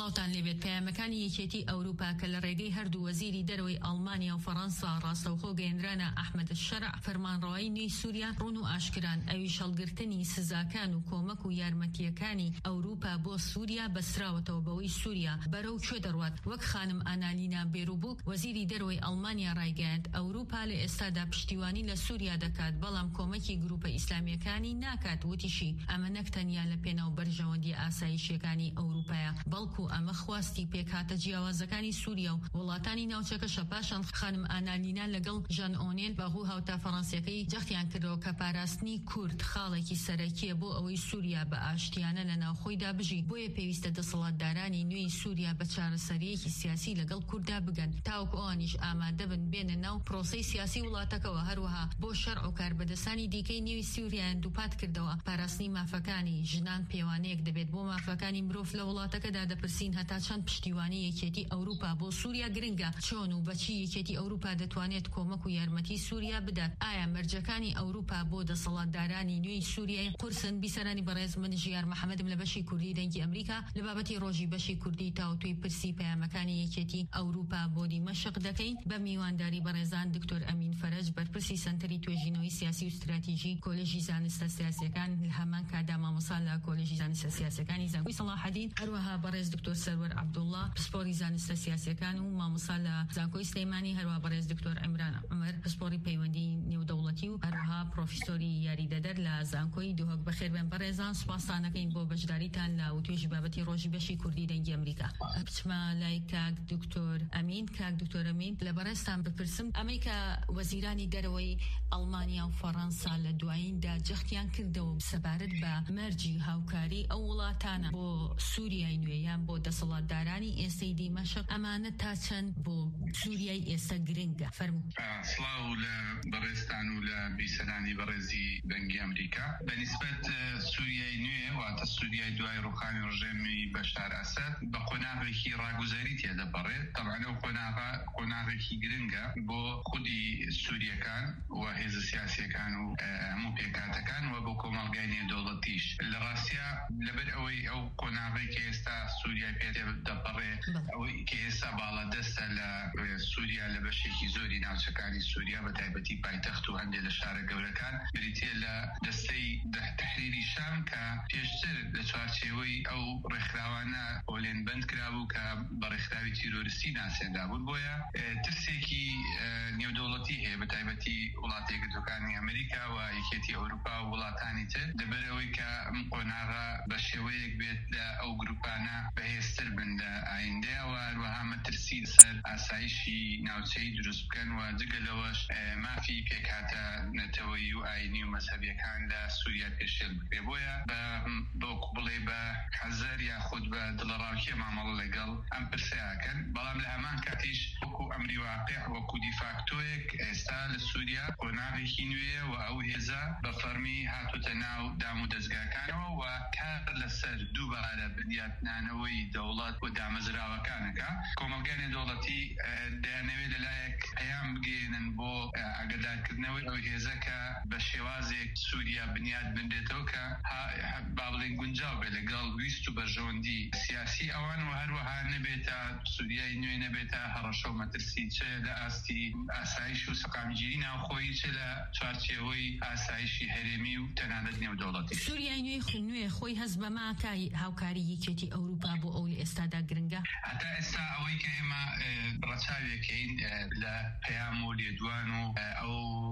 سڵاوتان لێبێت. پەیامەکانی یەکێتی ئەوروپا کە لە ڕێگەی هەردوو وەزیری دەرەوەی ئەڵمانیا و فەڕەنسا ڕاستەوخۆ گەیەنرانە ئەحمەد شەرع فەرمانڕەوایی نوێی سووریا ڕوون و ئاشکران ئەویش هەڵگرتنی سزاکان و کۆمەک و یارمەتیەکانی ئەوروپا بۆ سووریا بەسراوەتەوە بەوەی سووریا بەرەو کوێ دەڕوات. وەک خانم ئانالینا بێروبووک وەزیری دەرەوەی ئەڵمانیا ڕایگەیاند ئەوروپا لە ئێستادا پشتیوانی لە سووریا دەکات بەڵام کۆمەکی گروپە ئیسلامیەکانی ناکات. وتیشی ئەمە نەک تەنیا لە پێناو بەرژەوەندی ئاسایشیەکانی ئەوروپایە بەڵکو ئەمە خواستی پێکهاتە جیاوازەکانی سووریا و وڵاتانی ناوچەکەشە. پاشان خانم ئانالینا لەگەڵ ژان ئۆنێل بەغوو هاوتا فەڕەنسیەکەی جەختیان کردەوە کە پاراستنی کورد خاڵێکی سەرەکیە بۆ ئەوەی سووریا بە ئاشتیانە لە ناوخۆیدا بژی. بۆیە پێویستە دەسەڵاتدارانی نوێی سووریا بە چارەسەریەکی سیاسی لەگەڵ کووردا بگەن تاوەکو ئەوانیش ئامادە بن بێنە ناو پرۆسەی سیاسی وڵاتەکەەوە. هەروەها بۆ شەرع و کاربەدەستانی دیکەی نوێی سووریایان دووپات کردەوە. پاراستنی مافەکانی ژنان پێوانەیەک دەبێت بۆ مافەکانی مرۆڤ لە وڵاتەکەدا دەپرسین هەتا چەند پشتیوانی یەکێتی ئەوروپا بۆ سووریا گرنگە، چۆن و بەچی یەکێتی ئەوروپا دەتوانێت کۆمەک و یارمەتی سووریا بدات. ئایا مەرجەکانی ئەوروپا بۆ دەسەڵاتدارانی نوێی سووریای قورسن؟ بیسەرانی بەڕێز من ژیار محەمەدم لە بەشی کوردی دەنگی ئەمریکا لە بابەتی ڕۆژی بەشی کوردی تاوتوی پرسی پەیامەکانی یەکێتی ئەوروپا بۆ دیمەشق دەکەین بە میوانداری بەڕێزان دکتۆر ئەمین فەرەج بەرپرسی سەنتەری توێژینەوەی سیاسی و استراتیژی کۆلێژی زانستە سیاسیەکان لە هەمان کادا مامۆستا لە کۆلێژی زانستە سیاسیەکانی زانکۆی سەلاحەدین، هەروەها بەڕێز دکتۆر سەرور عەبدوڵڵا پسپۆری زانستە سیاسیەکان و مامۆستا لە زانکۆی سلەیمانی، هەروەها بەڕێز دکتۆر عیمران عومەر پسپۆری پەیوەندی نێودەوڵەتی و هەروەها پرۆفیسۆری یاریدەدەر لە زانکۆی. دووهۆک بەخێر بێن بەڕێزان، سوپاسانەکەین بۆ بەشداریتان لە وتوێژی بابەتی ڕۆژی بەشی کوردی دەنگی ئەمریکا. بچمە لای کاک دکتۆر ئەمین. کاک دکتۆر ئەمین لە بەڕێزتان بپرسم، ئەمریکا وەزیرانی دەرەوەی ئەڵمانیا و فەڕەنسا لە دواییندا جەختیان کردەوە سەبارەت بە مەرجی هاوکاری ئەو وڵاتانە بۆ سووریای نوێیان بۆ دەسەڵاتدارانی ئێستەی دیمەشق ئەمانە تا چەند بۆ سووریای ئێستا گرنگە؟ فەرموو. سڵاو لە بەڕێزتان و لە بیسەرانی بەڕێزی دەنگی ئەمریکا. بەنسبەت سووریای نوێ واتە سووریای دوای ڕوخانی ڕژێمی بەشار ئەسەد بە قۆناغێکی ڕاگوزەری تێدەپەڕێت. طبعاً ئەو قۆناغێکی گرنگە بۆ خودی سووریەکان و هێزە سیاسیەکان و هەموو پێکاتەکان و بۆ کۆمەڵگای نێودەوڵەتیش. لە ڕاستیە لەبەر ئەوەی ئەو قۆناغی کە ئێستا سووریا پێ دەپەڕێ، ئەوەی کە ئێستا باڵەدەستە لە سووریا لە بەشێکی زۆری ناوچەکانی سووریا بە تایبەتی پایتەخت و هەندێک لە شارە گەورەکان بریتێ لە دەستەی تەحریری شام کە پێشتر لە چوارچێوەی ئەو ڕێکخراوانە ئۆلێن بەند کرابوو کە بە ڕێکخراوی تیرۆریستی ناسێندا بوون. بۆیە ترسێکی نێودەوڵەتی هەیە بە تایبەتی وڵاتە یەکگرتووەکانی ئەمریکا و یەکێتی ئەوروپا و وڵاتانی تر لەبەرەوەی کە قۆناغا بە شێوەیەک بێت لە ئەو گروپانە بەهێزتر بن لە ئایندەیە و هەروەها مەترسی سەر ئاسایشی ناوچەی دروست بکەن و جگەلەوەش مافی پێکهاتە نەتەوەیی و ئاینی و مەزهەبیەکان لە سووریا پێشێل بکرێ. بۆیە بۆکو بڵێ بە حەزەر یاخود بە دڵەڕاوکیە مامەڵە لەگەڵ ئەم پرسیاکەن، بەڵام لە هەمان کاتیش وەکو ئەمری واقع وەکو دیفاکتۆیەک ئێستا لە سووریا قۆناغێکی نوێیە و ئەو هێزە بە فەرمی هاتوتە ناو دام و دەستگاکانەوە و کار لەسەر دووبارە بنیاتنانەوەی دەوڵەت و دامەزراوەکانەکە. کۆمەلگای نێودەوڵەتی دەیانەوێت لەلایەک پەیام بگێنن بۆ ئاگادارکردنەوەی ئەو هێزە کە بە شێوازێک سووریا بنیاد بنرێتەوە کە با بڵێن گونجاو بێت لەگەڵ ویست و بەرژەوەندی سیاسی ئەوان و هەروەها نەبێتە سووریای نوێ نەبێتە هەڕەشە و مەترسی چ لە ئاستی ئاسایش و سەقامگیری ناوخۆیی چ لە چوارچێوەی ئاسایشی هەرێمی و تەنانەت نێودەوڵەتی. سووریای نوێ خۆی هەست بە ماکای هاوکاری یەکێتی ئەوروپا بۆ ئەو لە ئێستادا گرنگە. هەتا ئێستا ئەوەی کە ئێمە ڕەچاوێکین لە پەیام و لێدوان و ئەو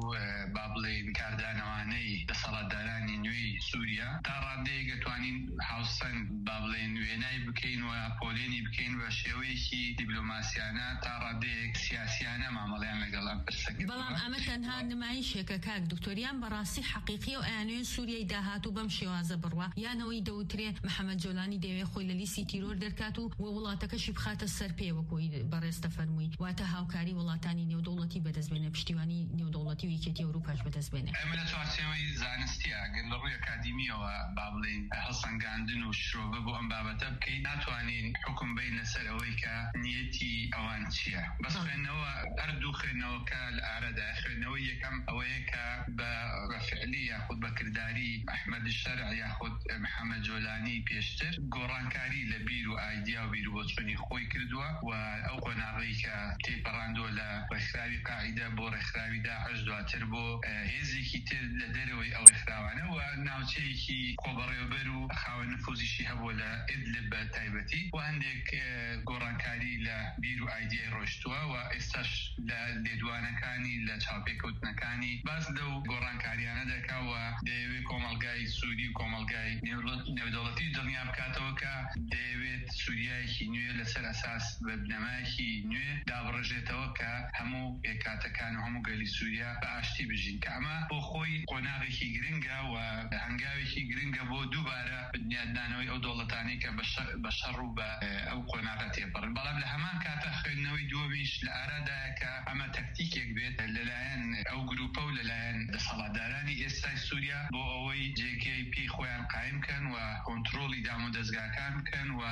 با بڵێن کاردانەوانەی دەسەڵاتدارانی نوێی سووریا تا ڕادەیەک دەتوانین هاوسەنگ با بڵێن وێنای بکەین و پۆلێنی بکەین بە شێوەیەکی دیبلۆماسیانە تا ڕادەیەک سیاسیانە مامەڵیان لەگەڵ ئەم پرسەکە. بەڵام ئەمە تەنها نمایشێکە کاک دکتۆریان بەڕاستی حەقیقی و ئەیانوێ سووریای داهاتوو بەم شێوازە بڕوا، یانەوەی دەوترێ محەممەد جۆلانی دەوێت خۆی لە لیستی تیرۆر دەرکات و وڵاتەکەشی بخاتە سەر پێوەکۆی بەڕێستە فەرمووی، واتە هاوکاری وڵاتانی نێودەوڵەتی بەدەستبێنێ، پشتیوانی نێودەوڵەتی و یەکێتی ئەوروپاش بەدەستبێنێ. ئەمە لە چوارچێوەی زانستیە گەن لە ڕووی ئەکادیمی وبابلين هەڵسەنگاندن و شرۆڤە بۆ ئەم بابەتە بکەین ناتوانین حکم بین لەسەر ئەوەی کە نیەتی ئەوان چییە بەس خوێندنەوە هەردوو خوێندنەوەکە لە ئارەدا خوێندنەوەی یەکەم ئەوەیە کە بە فعلی یاخود بە کردداری ئەحمەد شەرع یاخود محەممەد جۆلانی پێشتر گۆڕانکاری لە بیر و ئایدیا و بیر و بۆچوونی خۆی کردووە و ئەو قۆناغەی کە تێپەڕاندووە لە ڕێکخراوی قاعیدە بۆ ڕێکخراوی داعش دواتر بۆ هێزێکی تر لە دەرەوەی ئەو ڕێکخراوانە و ناوچەیەکی خۆبەڕێوەبەر و خاوەن نفوزیشی هەبووە لە ئیدلب بە تایبەتی و هەندێک گۆڕانکاری لە بیر و ئایدیای ڕۆیشتووە و ئێستاش لە لێدوانەکانی لە چاوپێکەوتنەکانی باز لەو گۆڕانکاریانە دەکاوە دەیەوێت کۆمەلگای سوودی و کۆمەلگای نێودەوڵەتی دڵنیا بکاتەوە کە دەیەوێت سوودیایەکی نوێ لەسەر ئەساس بە بنەمایەکی نوێ دابڕژێتەوە کە هەموو پێکاتەکان و هەموو گەلی سووریا بە ئاشتی بژین کە ئەمە بۆ خۆی قۆناغێکی گرنگە و هەنگاوێکی گرنگە بۆ دووبارە بنیاددانەوەی ئەو دەوڵەتانی کە بە شەڕ و بە ئەو قۆناغە تێپەڕن بەڵام لە هەمان کاتە خوێندنەوەی دووەمیش لە ئارادایە کە ئەمە تەکتیکێک بێت لەلایەن ئەو گروپە و لەلایەن دەسەڵاتدارانی ئێستای سووریا بۆ ئەوەی جێگەی پێی خۆیان قایمکەن و کۆنتڕۆلی دام و دەستگاکان بکەن و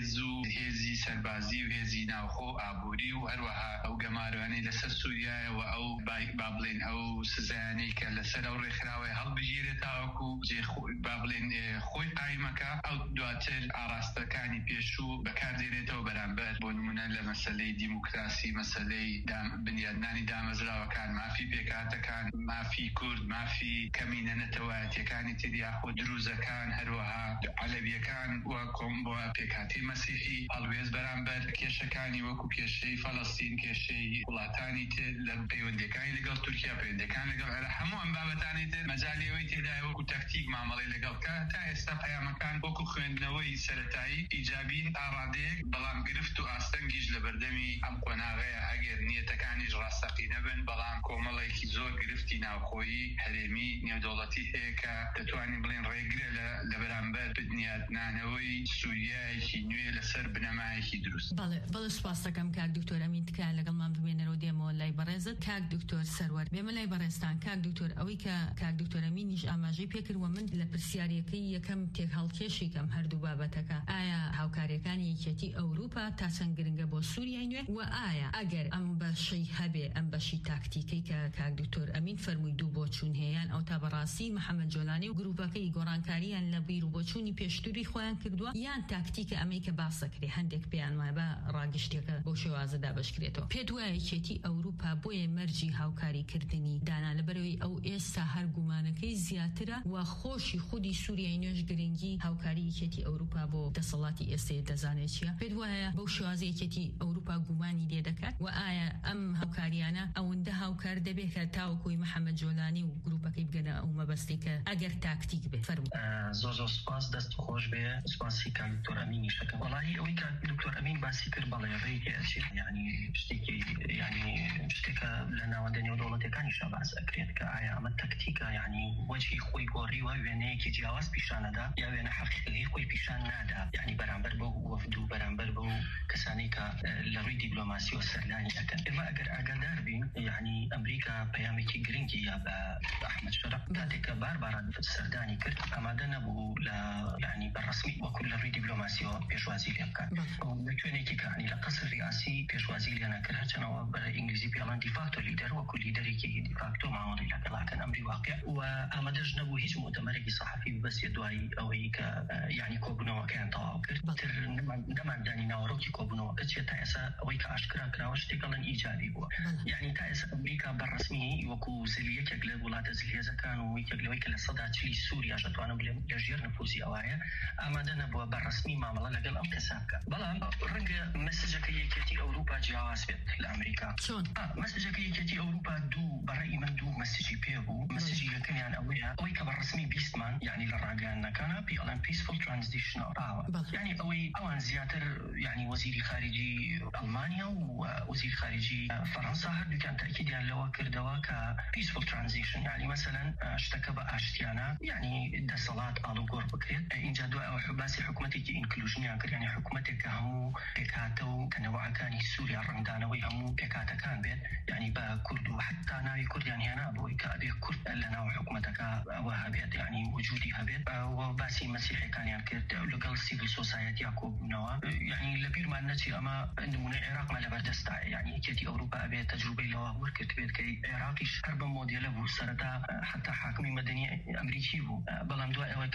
هێزی سەربازی و هێزی ناوخۆ ئابووری و هەروەها ئەو گەماروانەی لەسەر سووریایە و ئەو با بڵێن ئەو سزایانەی کە لەسەر ئەو ڕێکخراوەی هەڵبژێرێت تاوەکو با بڵێن خۆی قایمەکە ئەو دواتر ئاراستەکانی پێشوو بەکاردێنێتەوە بەرامبەر بۆ نمونە لە مەسەلەی دیموکراسی مەسەلەی بنیادنانی دامەزراوەکان مافی پێکاتەکان مافی کورد مافی کەمینە نەتەوایەتیەکانی تریاخ و دروزەکان هەروەها عەلەویەکان و کۆم بۆ پێکاتی مەسیحی هەڵوێز بەرامبەر کێشەکانی وەکو کێشەی فەڵەستین کێشەی وڵاتانی تر لە پەیوەندەکانی لەگەڵ تورکیا پەیوەندەکان لەگەڵ هەموو ئەم بابەتانی تر مەجالیەوەی تێدایە وەکو تەکتیک مامەڵی لەگەڵ کە تا ئێستا پەیامەکان وەکو خوێندنەوەی سەرەتایی ئیجابین ئاڕادەیەک بەڵام گرفت و ئاستەنگیش لە بەردەمی ئەم قۆناغەیە ئەگەر نیەتەکانیش ڕاستەقی نەبن بەڵام کۆمەڵێکی زۆر گرفتی ناوخۆیی هەرێمی نێودەوڵەتی هەیە کە دەتوانین بڵێن ڕێگرە لە بەرامبەر بنیادنانەوەی سووریایەکی نوێ لەسەر بنەمایەکی دروست. بەڵێ سوپاس دەکەم کاک دکتۆر ئەمین تکایە لەگەڵمان بمێنەرەوە دێمەوە لای بەڕێزت کاک دکتۆر سەروەر بێمە لای بەڕێستان کاک دکتۆر ئەوەی کە کاک دکتۆر ئەمینیش ئاماژەی پێکردووە من لە پرسیارەکەی یەکەم تێک هەڵکێشی کەم هەردوو بابەتەکە ئایا هاوکاریەکانی یەکێتی ئەوروپا تا چەند گرنگە بۆ سووریای نوێ و ئایا ئەگەر ئەم بەشەی هەبێ ئەم بەشی تاکتیکەی کە کاک دکتۆر ئەمین فەرمووی دوو بۆچوون هەیەیان ئەو تا بەڕاستی محەممەد جۆلانی و گروپەکەی گۆڕانکاریان لە بیر و بۆچوونی پێشتوری خۆیان کردووە یان تاکتیکە ئەمەی کە باسەکرێ هەندێک پێیان وایە بە ڕاگشتێکە بۆ شێوازەدا بەشکرێتەوە پێت وایە یەکێتی ئەوروپا بۆیە مەرجی هاوکاریکردنی دانا لەبەرەوەی ئەو ئێستا هەر گومانەکەی زیاترە و خۆشی خودی سووریای نوێژ گرنگی هاوکاری یەکێتی ئەوروپا بۆ دەسەڵاتی ئێستەیە دەزانێت چیە پێت وایە بەو شێوازە یەکێتی ئەوروپا گومانی لێ دەکات و ئایا ئەم هاوکاریانە ئەوەندە هاوکار دەبێت کە تاوەکوی محەممەد جۆلانی و گروپەکەی بگەنە ئەو مەبەستی کە ئەگەر تاکتیک بێت فەرموو. زۆر سوپاس دەست خۆش بێ سوپاسی کاک دکتۆر ئەمینی شەکەم وەڵاهی ئەوەی کاک دکتۆر ئەمین باسی کرد بەڵێ ڕێگە ئەچێت یعنی شتێکی یعنی شتێکە لە ناوەندە نێودەوڵەتەکانیشە باس ئەکرێت کە ئایا ئەمە تەکتیکە یعنی وەجهی خۆی گۆڕیوە وێنەیەکی جیاواز پیشانەدا یا وێنە حەقیقی خۆی پیشان نادا یعنی بەرامبەر بەو وەفد و بەرامبەر بەو کەسانی کە لە ڕووی دیپلۆماسی و سەردانی ئەکەن ئێمە ئەگەر ئاگادار بین یعنی ئەمریکا پەیامێکی گرنگی یا بە ئەحمەد شەرع کاتێککە بارباران سەردانی کرد ئامادە نەبوو لە یعنی بەڕەسمی وەکو لە ڕووی دیپلۆماسیەوە پێشوازی لێ بکات لە کوێنێکی کە لە قەسر ریاسی پێشوازی لێ نەکرد هەرچەنەوە بە ئینگلیزی پێڵان دیفاکتۆ لیدەر وەکو لیدەرێکی دیفاکتۆ ماوەڵی لەگەڵاکەن ئەمری واقع و ئامادەش نەبوو هیچ مؤتەمەرێکی صحفی ببەستێ دوای ئەوەی کە یعنی کۆبوونەوەکەیان تەواو کرد تر نەماندانی ناوەڕۆکی کۆبوونەوە ئەچێت تا ئێستا ئەوەی کە ئاشکرا کراوە شتێکەڵەن ئیجابی بووە یعنی تا ئێستا ئەمریکا بەڕەسمی وەکو زلیەکێک لە وڵاتە زلهێزەکان و یەکێک لەوەی کە لە سەدا چلی سووریا دەتوانم بڵێم لە ژێر نفوزی ئەوایە ئامادە نەبووە بەڕەسمی مامەڵە لەگەڵ ئەم کەسا بکات بەڵام ڕەنگە مەسەجەکە یەکێتی ئەوروپا جیاواز بێت لە ئەمریکا مەسەجەکە یەکێتی ئەوروپا دوو بەڕێی من دوو مەسەجی پێ بوو مەسەجی یەکەمیان ئەوەیە ئەوەی کە بەڕەسمی بیستمان یعنی لە ڕاگەیاندنەکانە پێڵەن پیسفول ترانزیشن یعنی ئەوەی ئەوان زیاتر یعنی وەزیری خارجی ئەڵمانیا و وەزیر خارجی فەڕەنسا هەردووکیان تاکیدیان لەوە کردەوە کە پیسفول ترانزیشن یعنی مەسەلەن شتەکە بە ئاشتیانە یعنی دەسەڵات ئاڵوگۆڕ بکرێت اینجا دوای ئەوە باسی حکومتێکی ئینکلوژنیان کرد، یعنی حکومتێک کە هەموو پێکهاتە و کەنەوەعەکانی سووریا ڕەنگدانەوەی هەموو پێکهاتەکان بێت، یعنی بە کورد و حتا ناوی کوردیان هێنا بۆی کە ئەبێ کورد لە ناو حکومەتەکە ئەوە هەبێت، یعنی وجودی هەبێت. و باسی مەسیحیەکانیان کرد لەگەڵ سیڤیل سۆسایەتیا کۆبوونەوە، یعنی لە بیرمان نەچی ئەمە نمونەی عێراقمان لەبەردەستایە، یعنی یەکێتی ئەوروپا ئەبێ تەجروبەی لەوە وەرگرت بێت کە عێراقیش هەر بە مۆدێلە بوو، سەرەتا حتا حاکمی مەدەنی ئەمریکی بوو، بەڵام دوای ئەوە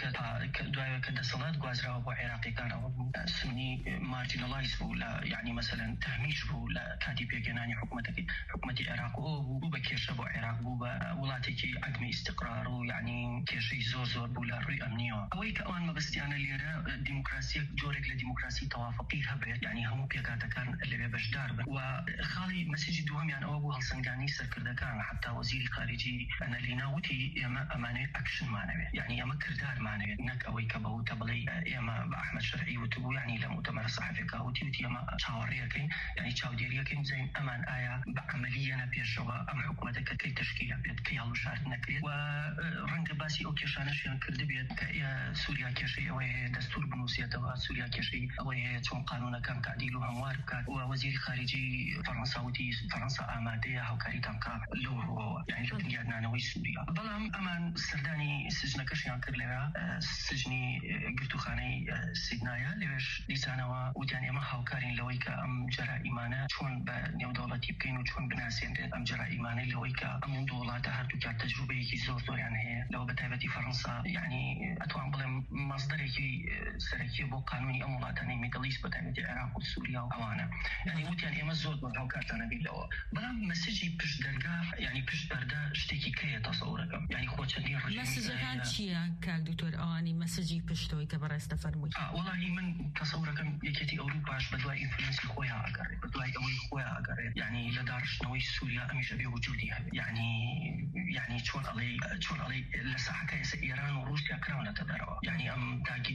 کە دەسەڵات گوازراوە بۆ عێراقیەکانەوە بوو سنی مارجینەلایز بوو، یعنی مەسەلەن تەهمیش بوو لە کاتی پێگەێنانی حکومەتی عێراق و بوو بە کێشە بۆ عێراق، بوو بە وڵاتێکی عەدمی ئیستیقرار و یعنی کێشەی زۆر بوو لە ڕووی ئەمنیەوە. ئەوەی کە ئەوان مەبەستیانە لێرە دیموکراسی جۆرێک لە دیموکراسی تەوافقی هەبێت، یعنی هەموو پێکاتەکان لەوێ بەشدار بن. و خاڵی مەسیجی دووەمیان ئەوە بوو هەڵسەنگانی سەرکردەکان، حتا وەزیری خارجی ئەنەلینا وتی ئێمە ئەمانەیە ئەکشنمانەوێت، یعنی ئەمە کردارمانەوێت، نەک ئەوەی کە بەوتە بڵێ ئێمە بە ئەحمەد شەرعی وتبوو، یعنی لە مؤتەمەر سەحەفیەکە وتی ئێمە چاوەڕێەکەین، یعنی چاودێریەکەین بزەین ئەمان ئایا بە عەمەلیەنە پێشەوە ئەم حکومەتەکە کەی تەشکیل بێت، کەی هەڵبژارد نەکرێت. و ڕەنگە باسی ئەو کێشانەشیان کرد بێت کە سووریا کێشەی ئەوەی هەیە دەستور بنووسێتەوە، سووریا کێشەی ئەوەی هەیە چۆن قانونەکان تعدیل و هەموار بکات. و وەزیری خارجی فەڕەنسا وتی فەڕەنسا ئامادەیە هاوکاریتان بکات لەو ڕۆوەوە، یعنی لە بنیادنانەوەی سووریا. بەڵام ئەمان سەردانی سجنەکەشیان کرد لێرە، سجنی گرتوخانەی سیدنایە، لێوێش دیسانەوە وتیان ئێمە هاوکارین لەوەی کە ئەم جەرائیمانە چۆن بە نێودەوڵەتی بکەین و چۆن بناسێنرێت ئەم جەرائیمانەی لەوەی کە ئەم وڵاتە هەردووکات تەجروبەیەکی زۆریان هەیە لەوە بە تایبەتی فەڕەنسا، یعنی ئەتوان بڵێم مەصدەرێکی سەرەکی بۆ قانونی ئەم وڵاتانەی میدڵیست بە تایبەتی عێراق و سووریا و ئەوانە، یعنی وتیان ئێمە زۆر هاوکارتانە بین لەوە. بەڵام مەسیجی پشت دەرگا، یعنی پشت پەردە شتێکی کەیە تەسەورەکەم، یعنی خۆچەندین ڕژیم مەسیجەکان چییە کاک دکتۆر ئەوانی مەسیجی پشتەوەی کە بەڕێستە فەرمووی؟ وەڵاهی من تەسەورەکەم یەکێتی ئەوروپاش بە دوای ئینفلوئنسی خۆیان ئەگەڕێت، بە دوای ئەوەی خۆیان ئەگەڕێت، یعنی لە داڕشتنەوەی سووریا ئەمیش ئەبێ وجودی هەبێت، یعنی چۆن ئەڵێ لە ساحەکە ئێستا ئێران و رووسیا کراونەتە دەرەوە، یعنی ئەم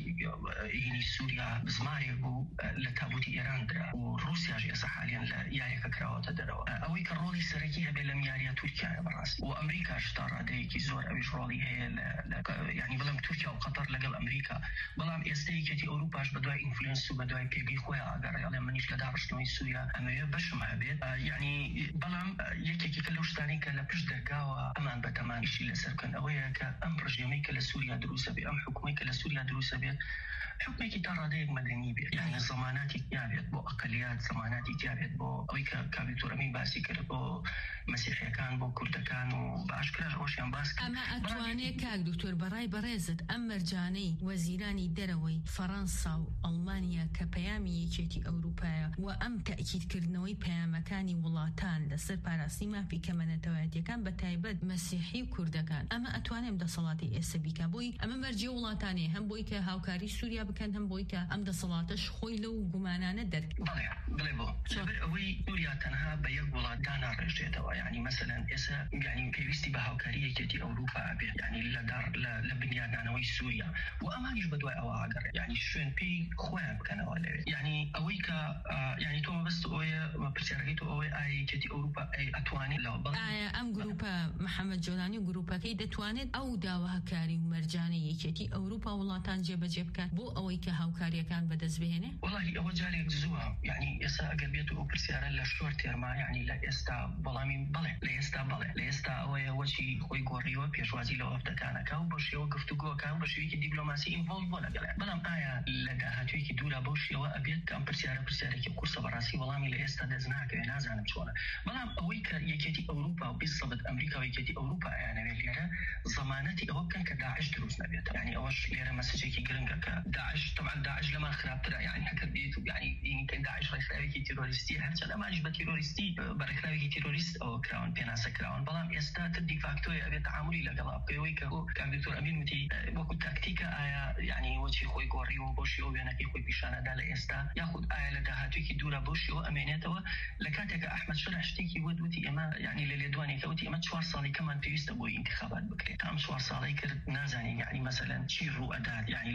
هینی سووریا بزمارێک بوو لە تابوتی ئێران درا و رووسیاش ئێستا حالیان لە یاریەکە کراوەتە دەرەوە. ئەوەی کە ڕۆڵی سەرەکی هەبێت لەم یاریە تورکیایە بەڕاستی، و ئەمریکاش تا ڕادەیەکی زۆر ئەویش ڕۆڵی هەیە، یعنی بڵێم تورکیا و قەتەر لەگەڵ ئەمریکا. بەڵام ئێستا یەکێتی ئەوروپاش بە دوای ئینفلوئنس و بە دوای پێگەی خۆیان ئەگەڕێ، ئەڵێ منیش لە داڕشتنەوەی سووریا ئەمەوێ بەشم هەبێت، یعنی بەڵام یەکێکی کە لەو شتانی کە لە پشت دەرگاوە ئەمان بەتەمانیشی لەسەر بکەن ئەوەیە کە ئەم ڕژێمەی کە لە سووریا دروستە بێت، ئەم حکومەی کە لە سووریا دروستە بێت حکومێکی تا ڕادەیەک مەدەنی بێت، یعنی زەماناتی تیابێت بۆ ئەقەلیات، زەماناتی تیابێت بۆ ئەوەی کە کاکتۆر ئەمین باسی کرد، بۆ مەسیحیەکان، بۆ کوردەکان و باشکراش ئەوشیان باس کرد. ئەمە ئەتوانێت کاک دکتۆر بەڕای بەڕێزت ئەم مەرجانەی وەزیرانی دەرەوەی فەڕەنسا و ئەڵمانیا کە پەیامی یەکێتی ئەوروپایە و ئەم تەئکیدکردنەوەی پەیامەکانی وڵاتان لەسەر پاراستنی مافی کەمەنەتەوایەتیەکان بە تایبەت مەسیحی و کوردەکان، ئەمە ئەتوانێم دەسەڵاتی ئێستا بیکە بۆی ئەمە مەرجێ وڵاتانەیە، هەم بۆی کە هاوکاری سووریا بکەن، هەم بۆی کە ئەم دەسەڵاتەش خۆی لەو گومانانە دەرکەوێت. بڵێ بۆ ئەوەی سووریا تەنها بە یەک وڵات داناڕێژێتەوە، یعنی مەسەلەن ئێستا یعنی پێویستی بە هاوکاری یەکێتی ئەوروپا بێت، یعنی لە بنیادنانەوەی سووریا و ئەمانیش بە دوای ئەوە ئاگەڕێت، یعنی شوێن پێی خۆیان بکەنەوە لەوێ. یعنی ئەوەی کە یعنی تۆ مەبەست ئەوەیە پرسیارەکەی تۆ ئەوەی ئایا یەکێتی ئەوروپا ئەتوانێت لەوە ئایا ئەم گروپە محەممەد جۆلانی و گروپەکەی دەتوانێت ئەو داواکاری و مەرجانەی یەکێتی ئەوروپا وڵاتان جێبەجێ بکات بۆ ئەوەی کە هاوکاریەکان بەدەست بهێنێ؟ وەڵاهی ئەوە جارێک زووە، یعنی ئێستا ئەگەر بێت ئەو پرسیارە لە شۆر تێرما، یعنی لە ئێستا بەڵامی بڵێ لە ئێستا ئەوەیە وەچی خۆی گۆڕیوە پێشوازی لەوە هەفتەکانەکە و بە شێوە گفتوگۆکان بە شێوەیەکی دیپلۆماسی ئینڤۆڵڤ بۆ لەگەڵیان. بەڵام ئایا لە داهاتوویەکی دوورە بەو شێوە ئەبێت کە ئەم پرسیارێکی قورسە بەڕاستی وەڵامی لە ئێستا دەست ناکەوێت، نازانم چۆنە. بەڵام ئەوەی کە یەکێتی ئەوروپا و بیسەبەت ئەمریکا و یەکێتی ئەوروپا ئەیانەوێت لێرە زەمانەتی ئەوە بکەن کە داعش دروست نەبێت، یعنی ئەوەش لێرە مەسەجێکی گرنگە کە داعش طبعا داعش لەمان خراپترە، یعنی هەکەر بێت و یعنی کە داعش ڕێکخراوێکی تیرۆریستی هەرچەند ئەمانیش بە تیرۆریستی بە ڕێکخراوێکی تیرۆریست ئەوە کراون پێناسە کراون، بەڵام ئێستا تر دیفاکتۆی ئەبێت تعاملی لەگەڵا بکەوەی کە کاکتۆر ئەمین وتی وەکو تاکتیکە ئایا یعنی وەچی خۆی گۆڕی و بۆ شێوە وێنەکەی خۆی پیشانەدا لە ئێستا، یاخود ئایا لە داهاتوویەکی دوورە بۆ شێوە ئەمێنێتەوە لە کاتێکە ئەحمەد شەرع شتێکی وتی ئێمە یعنی لە لێدوانێکە وتی ئەمە 4 ساڵی کەمان پێویستە بۆ ئینتخابات بکرێت، ئەم 4 ساڵی کرد نازانین یعنی مەسەلەن چی ڕوو ئەدات، یعنی لە ماوەی ئەم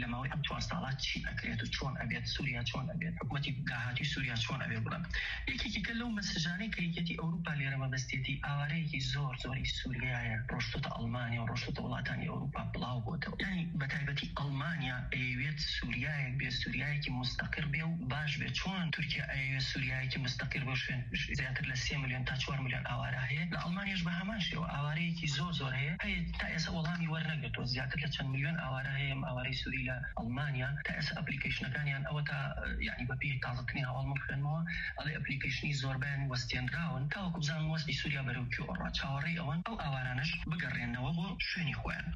چوار ساڵات چی ئەکرێت و چۆن ئەبێت سووریا چۆن ئەبێت حکوومەتی داهاتی سووریا چۆن ئەبێت بڵێن یەکێکی کە لەو مەسەجانەی کە یەکێتی ئەوروپا لێرە مەبەستێتی ئاوارەیەکی زۆری سووریایە ڕۆشتۆتە ئەڵمانیا و ڕۆشتۆتە وڵاتانی ئەوروپا بڵاو بۆتەوە یعنی بەتایبەتی ئەڵمانیا ئەیەوێت سووریایەک بێ سووریایەکی مستەقر بێ و باش بێ چۆن تورکیا ئەیەوێت سووریایەکی مستەقر بێ شوێن زیاتر لە 3 ملیۆن تا 4 ملیۆن ئاوارە هەیە لە ئەڵمانیاش بە هەمان شێوە ئاوارەیەکی زۆر هەیە تا ئێستا وەڵامی وەرنەگرتووە زیاتر لە چەند ملیۆن ئاوارە هەیە ئاوارەی سووری لە ئەڵمانیا تا ئێستا ئەپلیکیشنەکانیان ئەوە تا یعنی بە پێی تازەترین هەواڵ مخێنەوە ئەڵێ ئەپلیکیشنی زۆربیان وەستێنراون تاوەکو بزانن وەستی سووریا بەرەو کیۆڕا چاوەڕێی ئەوەن ئەو ئاوارانش بگەڕێنەوە بۆ شوێنی خۆیان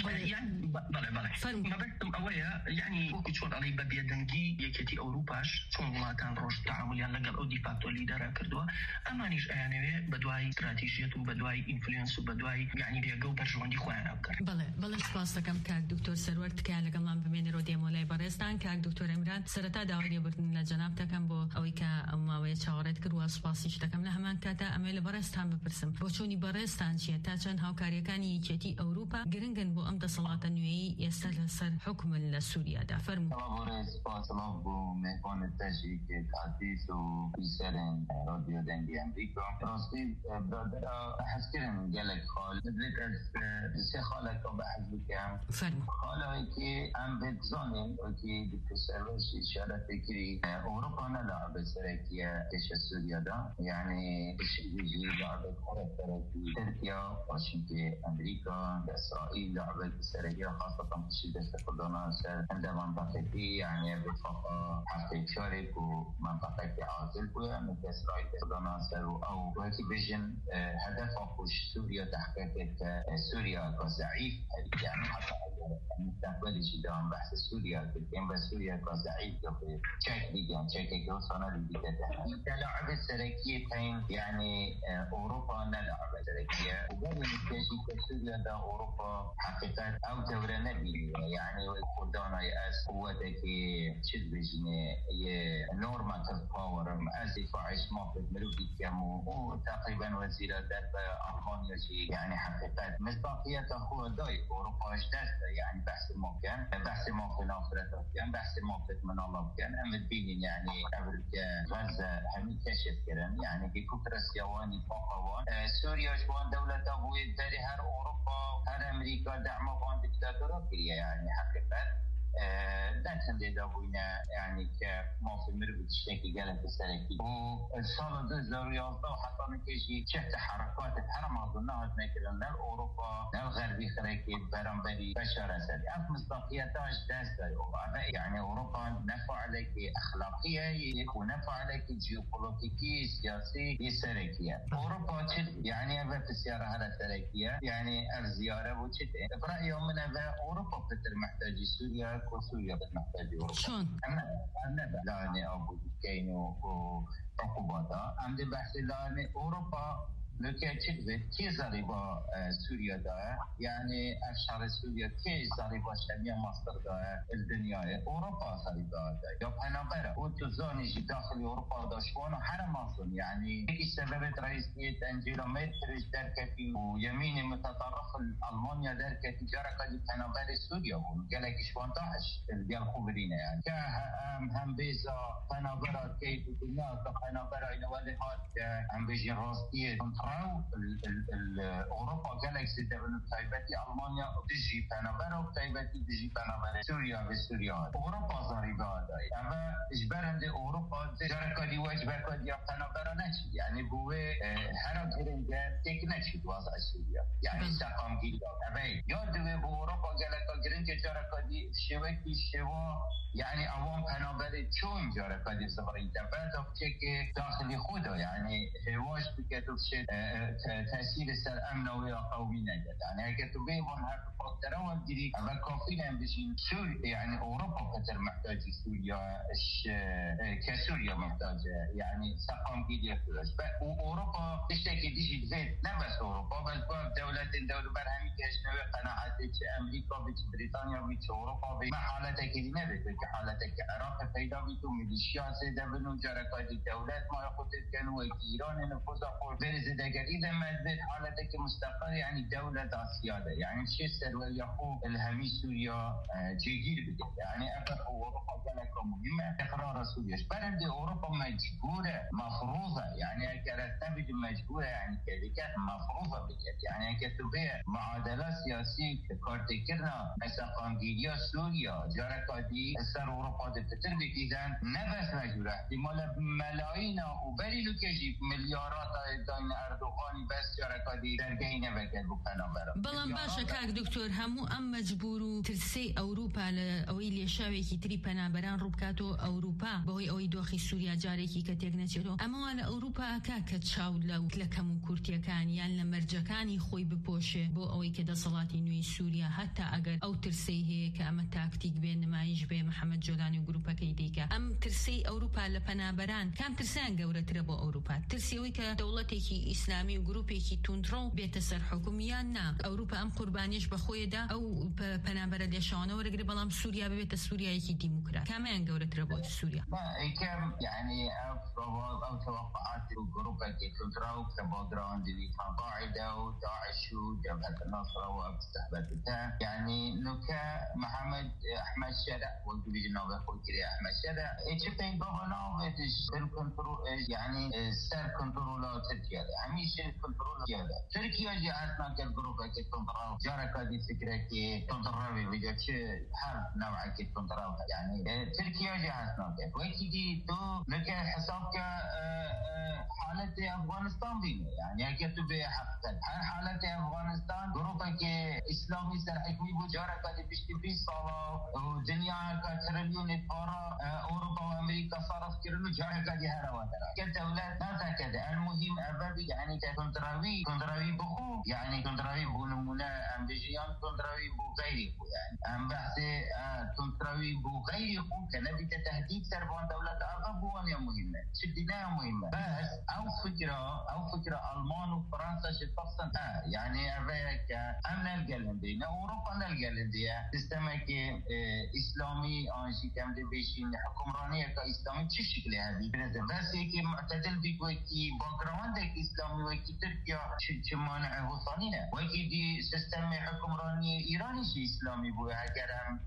بەڵێ مەبەستم ئەوەیە یعنی وەکو چۆن ئەڵێ بە بێدەنگی یەکێتی ئەوروپاش چۆن وڵاتان ڕۆژ تعاملیان لەگەڵ ئەو دیفاکتۆ لیدەرە کردووە ئەمانیش ئەیانەوێ بە دوای استراتیژیەت و بە دوای ئینفلوئنس و بە دوای یعنی بێگە و بەرژەوەندی خۆیان بکەن بەڵێ سپاس دەکەم کاک دکتۆر سەروەر تکایە لەگەڵمان بمێنێرەوە دێمۆلای بەڕێستان کاک دکتۆر ئەمران سەرەتا داوای لێبوردن لە جەناب دەکەم بۆ ئەوەی کە ئەو ماوەیە چاوەڕێت کردووە سوپاسیش دەکەم لە هەمان کاتە ئەمێ لە بەڕێستان بپرسم بۆ چۆنی بەڕێستان چیە تا چەند هاوکاریەکانی یەکێتی ئەوروپا گرنگن بۆ ئەم دەسەڵاتە نوێیی ئێستا لەسەر حکومن لە سووریادا فەرموو سپاس بۆ مهمان تەژێکی عزیز و بیسەرن رادیۆ دەنگی ئەمریکا ڕاستی برادرە حەزکردم گەلێک خاڵ بدرێت ئەس سێ خاڵێکە بەحەز بکەم خاڵێکی ئەم بزانین وەکی دکتۆر سەروەرش ئیشارەتی کردی ئەوروپا نەلاعبە سەرەکیە پێشە سووریادا یعنی شیجی لعبة سەرەکی ترکیا واشنطن ئەمریکا إسرائيل لعبة سەرەکیە خاصة في دەستەخدانە سەر عند منطقتي يعني بفقة حتى يشارك ومنطقة عازل بويا من إسرائيل دەستەخدانە سەر أو وەکی بژن هدف خوش سوريا تحقيق سوريا كضعيف يعني حتى مستقبل جدا بحث سوريا كان بس سوريا كضعيف تشيك ديجان تشيك كوصلنا لديجان لعبة سركية يعني أوروبا نلعبة سركية وقبل نتاجي سوريا دا أوروبا حقيقة أو دورة نبي يعني خدانا يأس قوتك شد بجنة نورماتيف باور مأسي فاعش موقف ملوكي كامو وتقريبا وزير الدرب ألمانيا يعني حقيقة مصداقية هو داي أوروبا اجداد يعني بحث الممكن بحث الممكن أفريقيا كان بحث الممكن من الله كان أمد بين يعني أمريكا غزة هم كشف كرن يعني بكثرة سيواني فوقوان سوريا جوان دولة أبوي داري هر أوروبا هر أمريكا دعم وان دكتاتورية يعني حقيقة لكن دي دابوينا يعني كما في مربط الشيكي قالت السلكي والصالة دزر يالطا وحتى نكيشي شفت حركات الحرم أظنها تنكرن نال أوروبا نال غربي خريكي برنبري بشار أسد أف مصداقيتاش دازة يعني أوروبا نفع عليك أخلاقية ونفع عليك جيوبوليتيكي سياسي سركية أوروبا يعني أبا في السيارة هذا سركية يعني الزيارة وشتى برأيهم من أبا أوروبا بتر محتاج سوريا وسوريا بتحتاج أوروبا أنا لاني أبو كينو وعقوباتها عندي بحث لاني أوروبا لكي تجد كي زريبا سوريا دا يعني أشهر سوريا كي زريبا شمية مصدر دا الدنيا أوروبا زريبا دا يا بنابرا وتزاني داخل أوروبا دا شوانا حرم أصلا يعني هي سببت رئيسية أنجيلا ميركل دركتي ويميني متطرف ألمانيا دركتي جاركا دي بنابرا سوريا وقالك شوان داعش الجال خبرين يعني هم بيزا بنابرا كيف الدنيا بنابرا إنوالي هات هم بيجي راستية أوروبا جالكسي دبلو تايبتي ألمانيا تجي بنابرا وتايبتي تجي بنابرا سوريا بسوريا أوروبا زريبا هذا أما إجبارا دي أوروبا جاركا دي واجبكا دي بنابرا نشي يعني بوه هرا جرنجا تيك نشي وضع سوريا يعني ساقام جدا أبي يادوه بأوروبا جالكا جرنجا جاركا دي شوكي شوا يعني أوام بنابرا چون جاركا دي زبرين دباتا وكيكي داخلي خودا يعني هواش بكتو شد تأثير سر أمن وقومي نجد يعني هيك تبيهم هالفترة والدري أما كافينا بشين سوريا يعني أوروبا كتر محتاج سوريا كسوريا محتاجة يعني سقام جديد فلوس وأوروبا تشتكي ديش الزيت لا بس أوروبا بس بعض دولة برهمي كأشنوي قناعاتك أمريكا بيت بريطانيا بيت أوروبا بيت ما حالتك دي نبت حالتك عراق فيدا بيتو ميليشيا سيدا بنو جركات الدولات ما يخطط كانوا إيران نفوذ قوة برزيدا إذا ما زاد حالتك مستقر يعني دولة ذات سيادة يعني شيء سر يخو الهمي سوريا جديد بده يعني أفر أوروبا جالكم مهمة إقرار سوريا برند أوروبا مجبورة مفروضة يعني كانت تبدو مجبورة يعني كذلك مفروضة بجد يعني كتبه معادلة سياسية كارتكرنا مثل قانجيليا سوريا جاركادي سر أوروبا تتربك إذا نبس مجبورة احتمال ملايين وبريلو كجيب مليارات داين أردوغان بس جاركادي درجين بكر بكنا بلان باشا كاك دكتور همو أم مجبورو ترسي أوروبا لأوي ليشاوي كي تريبنا بران روبكاتو أوروبا بوي أوي دوخي سوريا جاري كي كتيغنتيرو أما على أوروبا كاك تشاود لو لكمو كورتيا كان يعني لمرجع كان خوي ببوشه بو أوي كده صلاتي نوي سوريا حتى أجر أو ترسي هيك أما تاكتيك بين ما يشبه محمد جولاني وجروبا كيديكا أم ترسي أوروبا لبنا بران كم ترسان جورة ربو أوروبا ترسي ويك دولتي كي إسلامي وجروبي كي تونترو بيتسر حكوميان نا أوروبا أم قربانيش بخوي دا أو بنا برد يشانه ورجع بلام سوريا بيت سوريا كي ديمقراط كمان جورة ربو سوريا كم يعني أو توقعات وجروبا كي تونترو كبودران دي قاعدة وداعش وجبهة النصرة واستحبابتها يعني نكا محمد أحمد شرع وانتو جنوب أخوي كري أحمد شرع إيشتين بابنا وبيتش الكنترول يعني سر كنترول تركيا هميش الكنترول تركيا جاءتنا كالجروب كي تنتراو جارك هذه فكرة كي تنتراوي وجدش حرب نوعا كي تنتراو يعني تركيا جاءتنا كي وكذي تو نكا حسابك حالة أفغانستان بينه يعني أكيد بحقيقة حالة أفغانستان جروبا كي إسلامي سر حكمي بجارة كذي بيشتبي صلاة ودنيا كتريليون إطارة أوروبا وأمريكا صارت كرلو جارة كذي هرواترا كدولات ناسا كذا المهم أبابي يعني كنتراوي بخو يعني كنتراوي بونمونا أمبيجيان كنتراوي بغيره يعني أم بحثي كنتراوي بغيره كنبي تهديد سربان دولة أغبوان يا مهمة شديناها مهمة بس أو فكرة ألمان وفرنسا شتفصل يعني أباك أمنا الجلندية أوروبا الجلندية تستمع إسلامي أنشي كم دبيشين حكمرانية كإسلامي شو شكل هذه بس هيك معتدل بيك وكي باكراوندك إسلامي وكي تركيا شو مانع وطنينا وكي دي تستمع حكمرانية إيراني شي إسلامي بوها كرام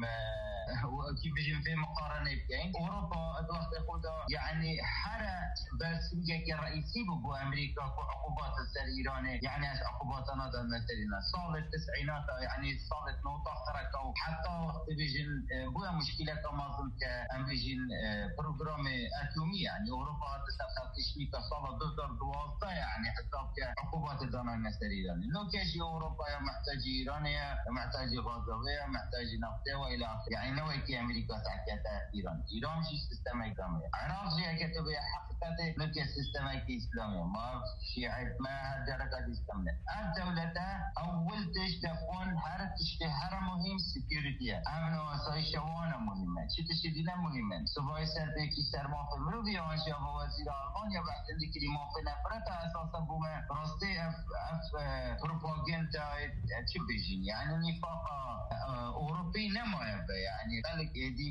وكي بيجين في مقارنة بين أوروبا الوقت خدا يعني حرة بس يجي الرئيسي بو أمريكا عقوبات السر إيراني يعني عقوبات نادر مثلنا صار التسعينات يعني صارت نقطة خرق حتى وقت بيجين بوها مشكلة كما ظن كأمريكين برنامج أتومي يعني أوروبا تسافر تشميك صار ضد دوازده يعني حساب عقوبات الدولة السر إيراني لو كشي أوروبا محتاج إيرانية محتاج غازوية محتاج نفط وإلى آخره يعني نوعي كي أمريكا تعكتها إيران شيء سيستم إسلامي عراق جاء كتب حقيقة لك سيستم إسلامي ما شيعة ما درجة إسلامية الدولة أول تشتفون هر تشتهر مهم سكيورتي أمن وآسایش وانا مهمة چه تشدينا مهمة صباحی سرده کی سرما فمرو بیانش یا وزیر آلمانیا وقتی دیگری ما فی نفرت اساسا بومه راسته اف پروپاگندا چه بجین يعني نفاق أوروبي نمايا يعني قالك دي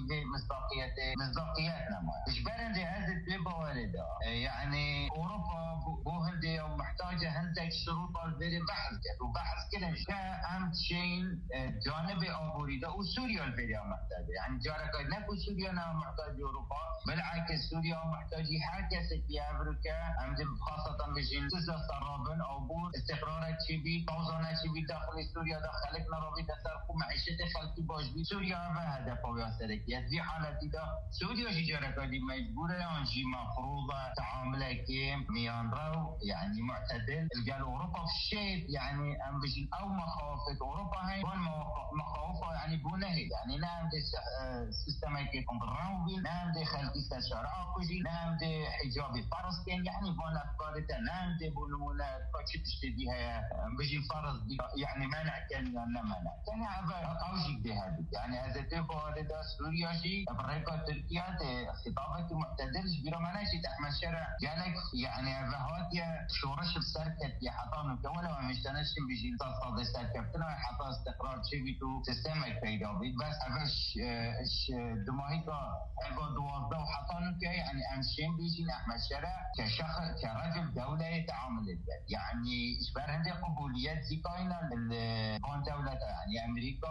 مصداقيات نمايا إيش برندي هذا تبقى واردة يعني أوروبا بوهندي ومحتاجة هندك شروط الفيري بحث كده كأهم شيء جانب أبوريدا وسوريا الفيري محتاجة يعني جارك نكو سوريا محتاج أوروبا بالعكس سوريا محتاج حاجة في أفريقيا عند خاصة بجين تزا سرابن أو بور استقرارات شبي توزانات شبي داخل سوريا داخلنا رابي تسرقو معيشة خلقي باجبي سوريا هدف وياسركيات في حالتي دا سوريا جارك دي مجبورة أنشي مفروضة تعامله كيم ميان رو يعني معتدل الجال أوروبا في الشيء يعني أم بجين أو مخاوف أوروبا هاي مخاوفها يعني بونهي يعني نعم دي سيستمي كي كنتراوبي نعم دي خلقي سشارع كوجي نعم دي حجابي فلسطين يعني بون أفكارتا نعم دي بونمونا كاتش تشتديها بجين فرض يعني منع كان يعني منع كان هذا أوجي دي هذه يعني هذا تبقى هذا سوريا شيء أفريقيا تركيا خطابك معتدل جبيرو مناشي تحمل شرع جالك يعني هذا هاتيا شورش بسركت يا حطان ولا مش تنشم بيجي تصاد السركتنا حتى استقرار شبيتو تستمع كيدا بس أفش دماهيكا ايضا دوازده وحطانك يعني امشين بيشين احمد شرع كشخص كرجل دوله يتعامل يعني اشبار هندي قبوليات زيكاينا بون دوله يعني امريكا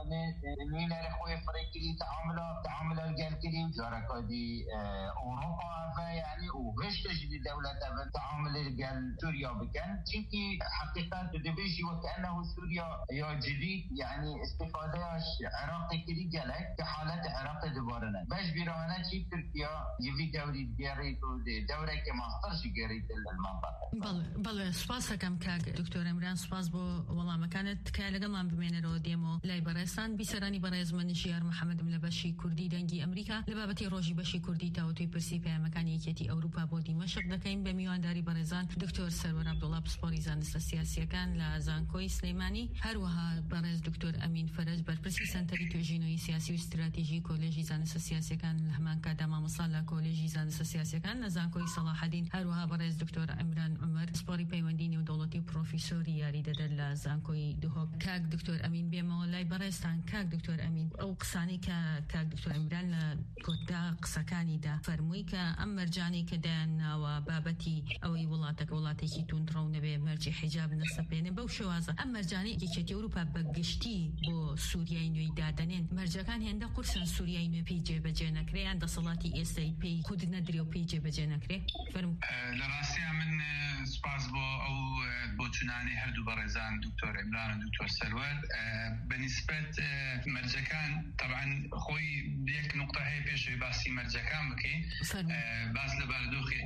نيلا اخوي افريقيا تعامل الجال كلي جاركا دي اوروبا يعني وغش تجدي دوله تعامل الجال سوريا بكن تشكي حقيقه تدبيشي وكانه سوريا يا جديد يعني استفاده عراق كلي جالك كحالة عراق دبارنا باش بيروانا شي تركيا يفي دوري دياريت ودورة كماستر شجريت المنطقة بل سپاس کم که دکتر عمران سپاس بو والله ما كانت كالجمام بمن رو ديمو لاي برستان بسراني برز من شيار محمد ملبشي كردي دنجي أمريكا لبابتي روجي بشي كردي تاوتي برسي في مكاني كتي أوروبا بودي مشق دكين بميوان داري برزان دكتور سرور عبد الله بسبوري زانست السياسية كان لزانكوي سليماني هروها برز دكتور أمين فرج برسي سنتري توجينوي سياسي واستراتيجي كوليجي زانست السياسية كان لهمان كدما مصالة كوليجي زانست السياسية كان لزانكوي صلاح الدين هروها برز دكتور عمران عمر سبوري بيونديني ودولتي بروفيسوري ياري ددل لزانكوي دوهوب كاك دكتور أمين بيمو لاي برستان كاك دكتور أمين أو قصاني كاك دكتور عمران كوتا قصكاني دا فرموي كأم مرجاني كدان وبابتي أوي ولاتي كي تونترون به مرجي حجاب نصبين بوشوازا أم مرجاني كي أوروبا بقشتي بو سوريا نوي دادنين مرجع كان هندا قرصن سوريا نوي بيجي بجنكري عند صلاتي إسرائيل بي خود ندري وبيجي بجنكري فرم لراسي من سباس بو أو بوتشناني هردو برزان دكتور عمران ودكتور سرور بالنسبة مرجع كان طبعا خوي ديك نقطة هي بيش باسي مرجع كان بكي باز لبردوخي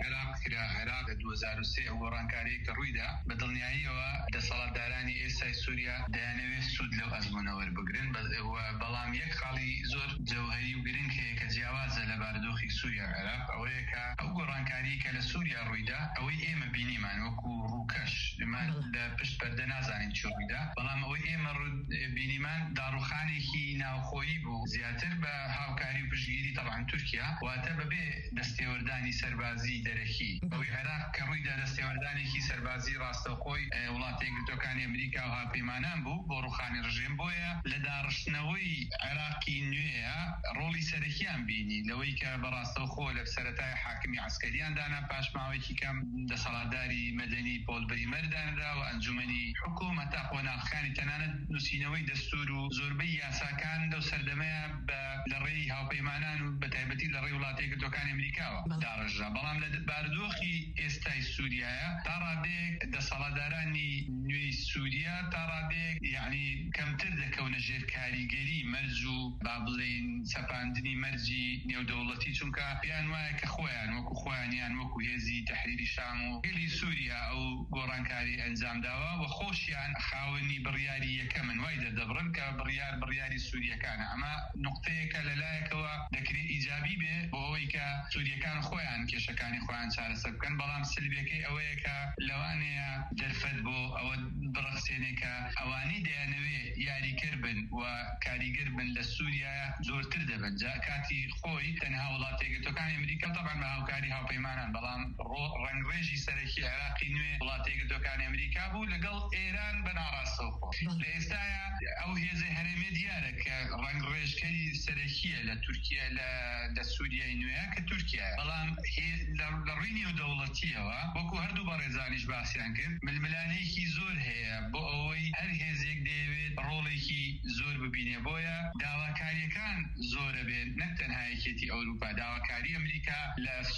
عراق 2003 ورانكاري كرويدا بدلنياي و صلاة داراني إسرائيل سوريا دانوي سود لو أزمنا وربقرن وبلام يك خالي زور جوهري وقرن كجواز لبردوخي سوريا عراق أو أو رانكاري كلسوريا رويدا أو إيما بيني من وكو روكش ما دا بشت بردنا زانين شو رويدا بلام أو إيما بيني من داروخاني كي ناوخوي بو زياتر بهاوكاري وبشجيري طبعا تركيا واتبا بي دستيورداني سربازي دركي أو عراق كرويدا دستيورداني كي سربازي راستوخوي ولاتي قلتوكاني أمريكا وها بيمانان بو بوروخاني رجيم بويا لدارشنوي عراقي نويا رولي سركيان بيني لوي كبراستوخو لبسرتاي حاكمي عسكريان دانا باش معوي كي كم دسالاداري مدني بول بريمر دانا وأنجمني حكومة تاقونا خاني تنانا نسينوي دستورو زوربي ياساكان دو سردميا لري هاو بيمانان بتايبتي لري ولاتي قلتوكاني أمريكا دارجا بلام لباردوخي استاي سوريا ترى ديك دسالاداراني نوي سوريا ترى ديك يعني كم تردك ونجير كاريجري مرجو بابلين سباندني مرجي نيو دولتي چونكا بيانواي كخوان وكو خوانيان وكو هزي تحريري شامو إلي سوريا أو غورانكاري أنزام داوا وخوشيان خاوني برياري يكمن وايدا دبرن برياري سوريا كان أما نقطة كلالايك هو ذكري إيجابي به وهويكا سوريا كان خوان كشكاني خوان شارسب كان بلام سلبيكي أويكا لوانيا درفت بو أو برخسينيكا أواني ديانوي ياري كربن وكاريجر بن لسوريا زور تردبن جاء كاتي خوي تنها ولاتي قلتوكاني أمريكا طبعا ما هو كاري هاو بيمانا بلام رنگريجي سركي عراقي نوي ولاتي قلتوكاني أمريكا بو لقل إيران بنعراسوخو لإستايا أو هي زي هرمي ديارك رنگريج كي سركية لتركيا لسوريا نويا كتركيا بلام هي لرينيو دولتيها بوكو هردو باريزانيش باسيان كر ململانيكي زور هي بو اوي هر هزيك ديويد روليكي زور ببيني بويا داواكاري كان زور بين نتنهاي كيتي أوروبا داواكاري أمريكا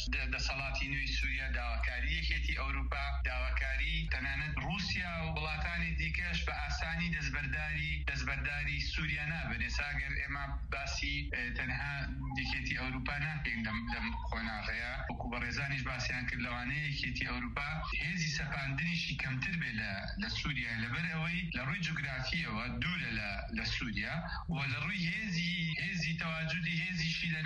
لصلاتي نوي سوريا داواكاري كيتي أوروبا داواكاري تنانت روسيا وبلاتاني ديكش بأساني دزبرداري سوريا نابن ساقر إما باسي تنها ديكيتي أوروبا نابن لم خونا غيا وكبرزانيش باسيان كلواني كيتي أوروبا هزي سفاندني شي كمتر بلا لسوريا لبروي لروي جغرافيا ودولة لسوريا ولروي هزي تواجدي هزي شي لنا سوريا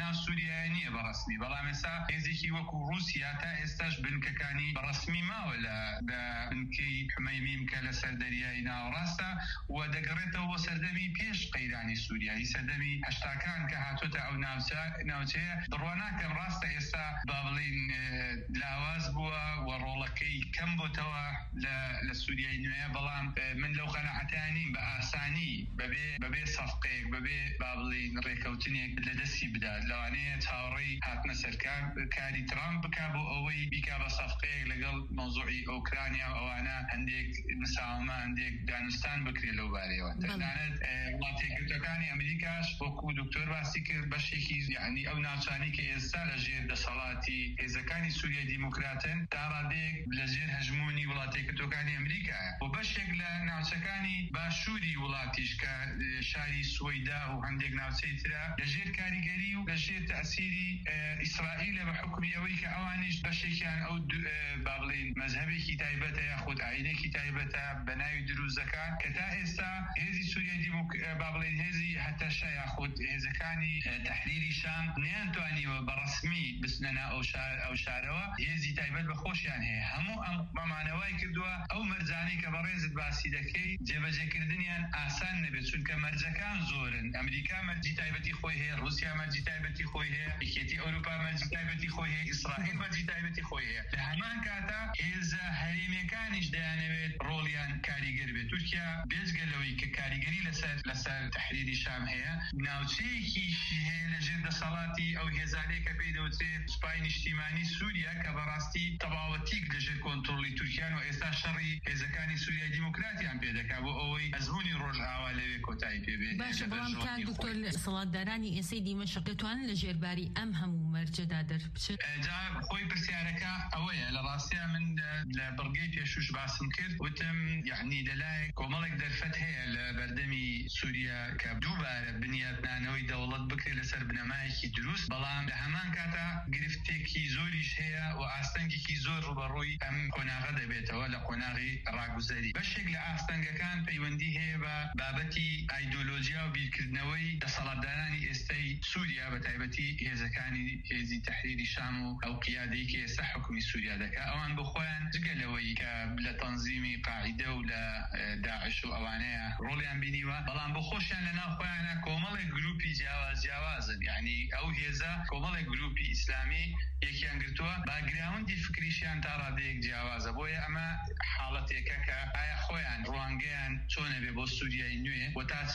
سووریا نییە بەڕسمی بەڵام ئێستا هێزێکی وەکو رووسیا تا ئێستاش بنکەکانی بەڕسمی ماوە لە بنکەی حمەیمیم کە لە سەردەریای ناوەڕاستە و دەگەڕێتەوە بۆ سەردەمی پێش قەیرانی سووریایی سەردەمی هەشتاکان کە هاتوۆتە ئەو ناوچەیە دڕواناکەم ڕاستە ئێستا با بڵین لاواز بووە و ڕۆڵەکەی کەم بۆتەوە لە سووریای نوێیە بەڵام من لەو قەناعەتانیم بە ئاسانی بەبێ سەفقەیەک بەبێ با بڵین ڕێکەوتنێک لە دەستی بدات لەوانەیە چاوەڕێی هاتنە سەرکار کاری ترامپ بکا بۆ ئەوەی بیکا بە سەفقەیەک لەگەڵ مۆزوعی ئۆکرانیا و ئەوانە هەندێک مساومە هەندێک دانوستان بکرێت لەو بارەیەوە تەنانەت وڵاتێکگرتوەکانی ئەمریکاش وەکو دکتۆر باسی کرد بەشێکی یعنی ئەو ناوچانی کە ئێستا لەژێر دەسەڵاتی هێزەکانی سووریای دیموکراتن تا ڕادەیەک لەژێر هەژمونی وڵاتێکگرتوەکانی ئەمریکایە و بەشێک لە ناوچەکانی باشووری وڵاتیش کە شاری سوەیدا و هەندێک ناوچەی ترە لەژێر کاریگەری و لەژێر تەسیری ئیسرائیلە بە حکمی ئەوەی کە ئەوانیش بەشێکیان ئەو با بڵین مەذهبێکی تایبەتە یاخود ئاینێکی تایبەتە بەناوی دروستەکان کە تا ئێستا هێزی سووریای با بڵین هێزی هەتەشە یاخود هێزەکانی تەحریری شام نەیانتوانیوە بەڕسمی بچنەنا ئەو شارەوە هێزی تایبەت بە خۆشیان هەیە هەموو ئەم مەمانەوای کردووە ئەو مەرجانەی کە بەڕێزت باسی دەکەی جێبەجێکردنیان ئاسان نەبێت چونکە مەرجەکان زۆرن ئەمریکا مەرجی تایبەتی خۆی هەیە رووسیا مەرجی تایبەتی خۆی هەیە یەکێتی ئەوروپا مەرجی تایبەتی خۆی هەیە ئیسرائیل مەرجی تایبەتی خۆی هەیە لە هەمان کاتا هێزە هەرێمیەکانیش دەیانەوێت ڕۆڵیان کاریگەر بێت تورکیا بێجگەلەوەی کە کاریگەری لەسەر تەحریری شام هەیە ناوچەیەکیش هەیە لەژێر دەسەڵاتی ئەو هێزانەیە کە پێی دەوترێت سوپای نیشتیمانی سووریا کە بەڕاستی تەواوەتیک لەژێر کۆنتڕۆڵی تورکیان و ئێستا شەڕی هێزەکانی سووریای دیموکراتیان پێدەکا بۆ ئەوەی ئەزمموی ڕۆژئاوا لەوێ کۆتایی پێبێت باشە بەڵام کاک دکتۆر سەڵاتدارانی ئێسەی دیمەشق دەتوانن لە ژێرباری ئەم هەموو مەرجەدا دەربچێت جا خۆی پرسیارەکە ئەوەیە لە ڕاستیە من لە بڕگەی پێشوش باسم کرد وتم یعنی دەلای کۆمەڵێک دەرفەت هەیە لە بەردەمی سووریا کە دووبارە بنیاتنانەوەی دەوڵەت بکرێت لەسەر بنەمایەکی دروست بەڵام لە هەمان کاتا گرفتێکی زۆریش هەیە و ئاستەنگێکی زۆر ڕوبەڕووی ئەم قۆناغە دەبێتەوە لە قۆناغی ڕاگوزەری بەشێک لە ئاستەنگەکان پەیوەندی هەیە بە بابەتی ئایدۆلۆژیا و بیرکردنەوەی دەسەڵاتدارانی ئێستای سووریا بە تایبەتی هێزەکانی هێزی تەحریری شام و ئەو قیادەی کە ئێستا حکومی سووریا دەکا ئەوان بۆ خۆیان جگەلەوەی کە لە تەنزیمی قاعیدە و لە داعش و ئەوانەیە ڕۆڵیان بینیوە بەڵام بۆ خۆشیان لەناو خۆیانە کۆمەڵێک گروپی جیاوازن یعنی ئەو هێزە کۆمەڵێک گروپی ئیسلامی یەکیان گرتووە باگراوندی فکریشیان تا ڕادەیەک جیاوازە بۆیە ئەمە حاڵەتێکە کە ئایا خۆیان ڕوانگەیان چۆنە بێ بۆ سووریای نوێ و تا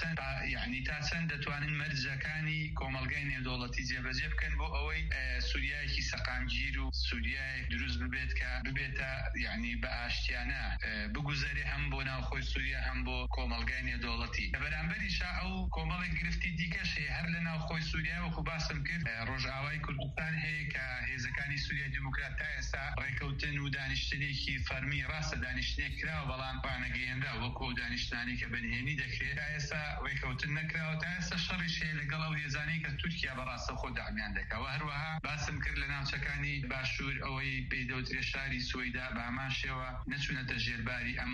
چەند دەتوانن مەرجەکانی کۆمەلگای نێودەوڵەتی جێبەجێ بکەن بۆ ئەوەی سووریایەکی سەقامگیر و سووریایەک دروست ببێت کە ببێتە یعنی بە ئاشتیانە بگوزەرێ هەم بۆ ناوخۆی سووریا هەم بۆ کۆمەلگای نێودەوڵەتی لە بەرامبەریشا ئەو کۆمەڵێک گرفتی دیکەش هەیە هەر لە ناوخۆی سووریا وەکو باسم کرد ڕۆژئاوای کوردستان هەیە کە هێزەکانی سووریای دیموکرات تا ئێستا ڕێکەوتن و دانیشتنێکی فەرمی ڕاستە دانیشتنێک کراوە بەڵام پانەگەیەنرا وەکو دانیشتانی کە بەنهێنی دەکرێت تا ئێستا ڕێکەوتن نەکراوە تا ئێستا شەڕیش هەیە لەگەڵ ئەو هێزانەی کە تورکیا بەڕاستە خۆ دامیان دەکەوە هەروەها باسم کرد لە ناوچەکانی باشوور ئەوەی پێی دەوترێت شاری سوەیدا بە هەمان شێوە نەچوونەتە ژێرباری ئەم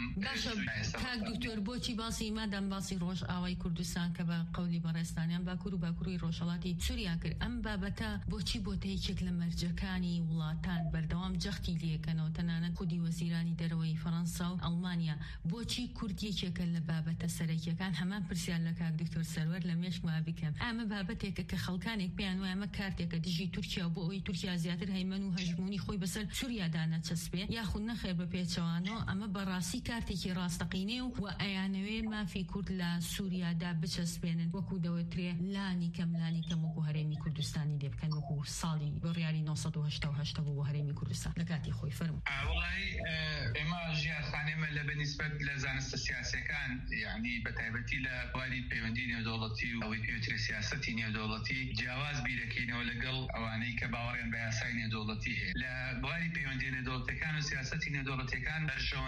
کاک دکتۆر بۆچی باسی مادام باسی ڕۆژئاوای کوردستان کە بە قەولی بەڕێستانیان باکوور و باکووری ڕۆژهەڵاتی سووریا کرد ئەم بابەتە بۆچی بۆتە یەکێک لە مەرجەکانی وڵاتان بەردەوام جەختی لێکەنەوە تەنانەت خودی وەزیرانی دەرەوەی فەڕەنسا و ئەڵمانیا بۆچی کورد یەکێکە لە بابەتە سەرەکیەکان هەمان پرسیار لە کاک دکتۆر سەروەر لە مێشکما بکەم ئەمە بابەتێکە کە خەڵکانێک پێیان وایە ئەمە کارتێکە دژی تورکیا بۆ ئەوەی تورکیا زیاتر هەیمەن و هەژمونی خۆی بەسەر سووریادا نەچەسبێ یاخود نەخێر بە پێچەوانەوە ئەمە بەڕاستی کارتێکی ڕاستەقینێ و ئەیانەوێ مافی کورد لە سووریادا بچەسبێنن وەکو دەوترێ لانی کەم وەکو هەرێمی کوردستانی لێ بکەن وەکو ساڵی بڕیاری 1980 بۆ هەرێمی کوردستان لە کاتی خۆی فەرموو وڵی ئێمە ژیانخانێمە لە بەنسبەت لە زانستە سیاسەکان یعنی بە تایبەتی لە بواری پەیوەندی نێودەوڵەتی و ئەوەی پێوترێ سیاسەتی نێودەوڵەتی جیاواز بیرەکەینەوە لەگەڵ ئەوانەی کە باوەڕیان بە یاسای نێودەوڵەتی هەیە لە بواری پەیوەندی نێودەوڵەتەکان و سیاسەتی نێودەوڵەتەکان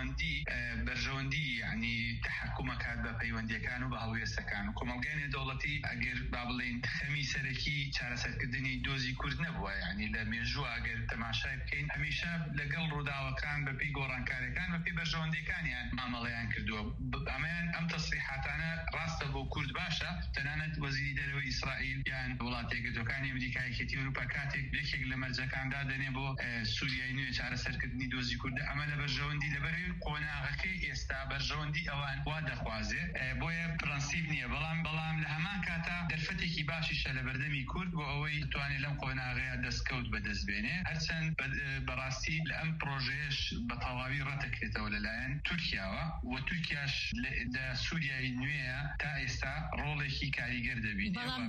بەرژەوەندی یعنی تحکومەکات بە پەیوەندیەکان و بە هەڵوێستەکان و کۆمەلگای نێودەوڵەتی ئەگەر با بڵێن خەمی سەرەکی چارەسەرکردنی دۆزی کورد نبووە یعنی لە مێژووە ئەگەر تەماشای بکەین هەمیشە لەگەڵ ڕووداوەکان بەپێی گۆڕانکاریەکان بەپێی بەرژەوەندەکانیان مامەڵەیان کردووە ئەمەیان ئەم تەسریحاتانە ڕاستە بۆ کورد باشە تەنانەت وەزیری دەرەوەی ئیسرائیل یان وڵاتە یەکگرتوەکانی ئەمریکا یەکێتی ئەوروپا کاتێک یەکێک لە مەرجەکاندا دەنێ بۆ سووریای نوێ چارەسەرکردنی دۆزی کوردە ئەمە لە بەرژەوەندی لەبەرەوەی قۆناغەکەی ئێستا بەرژەوەندی ئەوان وا دەخوازێ بۆیە پرەنسیب نییە بەڵام لە هەمان کاتا دەرفەتێکی باشیشە لە بەردەمی کورد بۆ ئەوەی توانێت لەم قۆناغەیە دەستکەوت بەدەستبێنێ هەرچەند بەڕاستی لە ئەم پرۆژەیەش بە تەواوی ڕەتەکرێتەوە لەلایەن تورکیاوە و تورکیاش لە سووریای نوێیە تا ئێستا ڕۆڵێکی کاریگەر دەبینێت بەڵام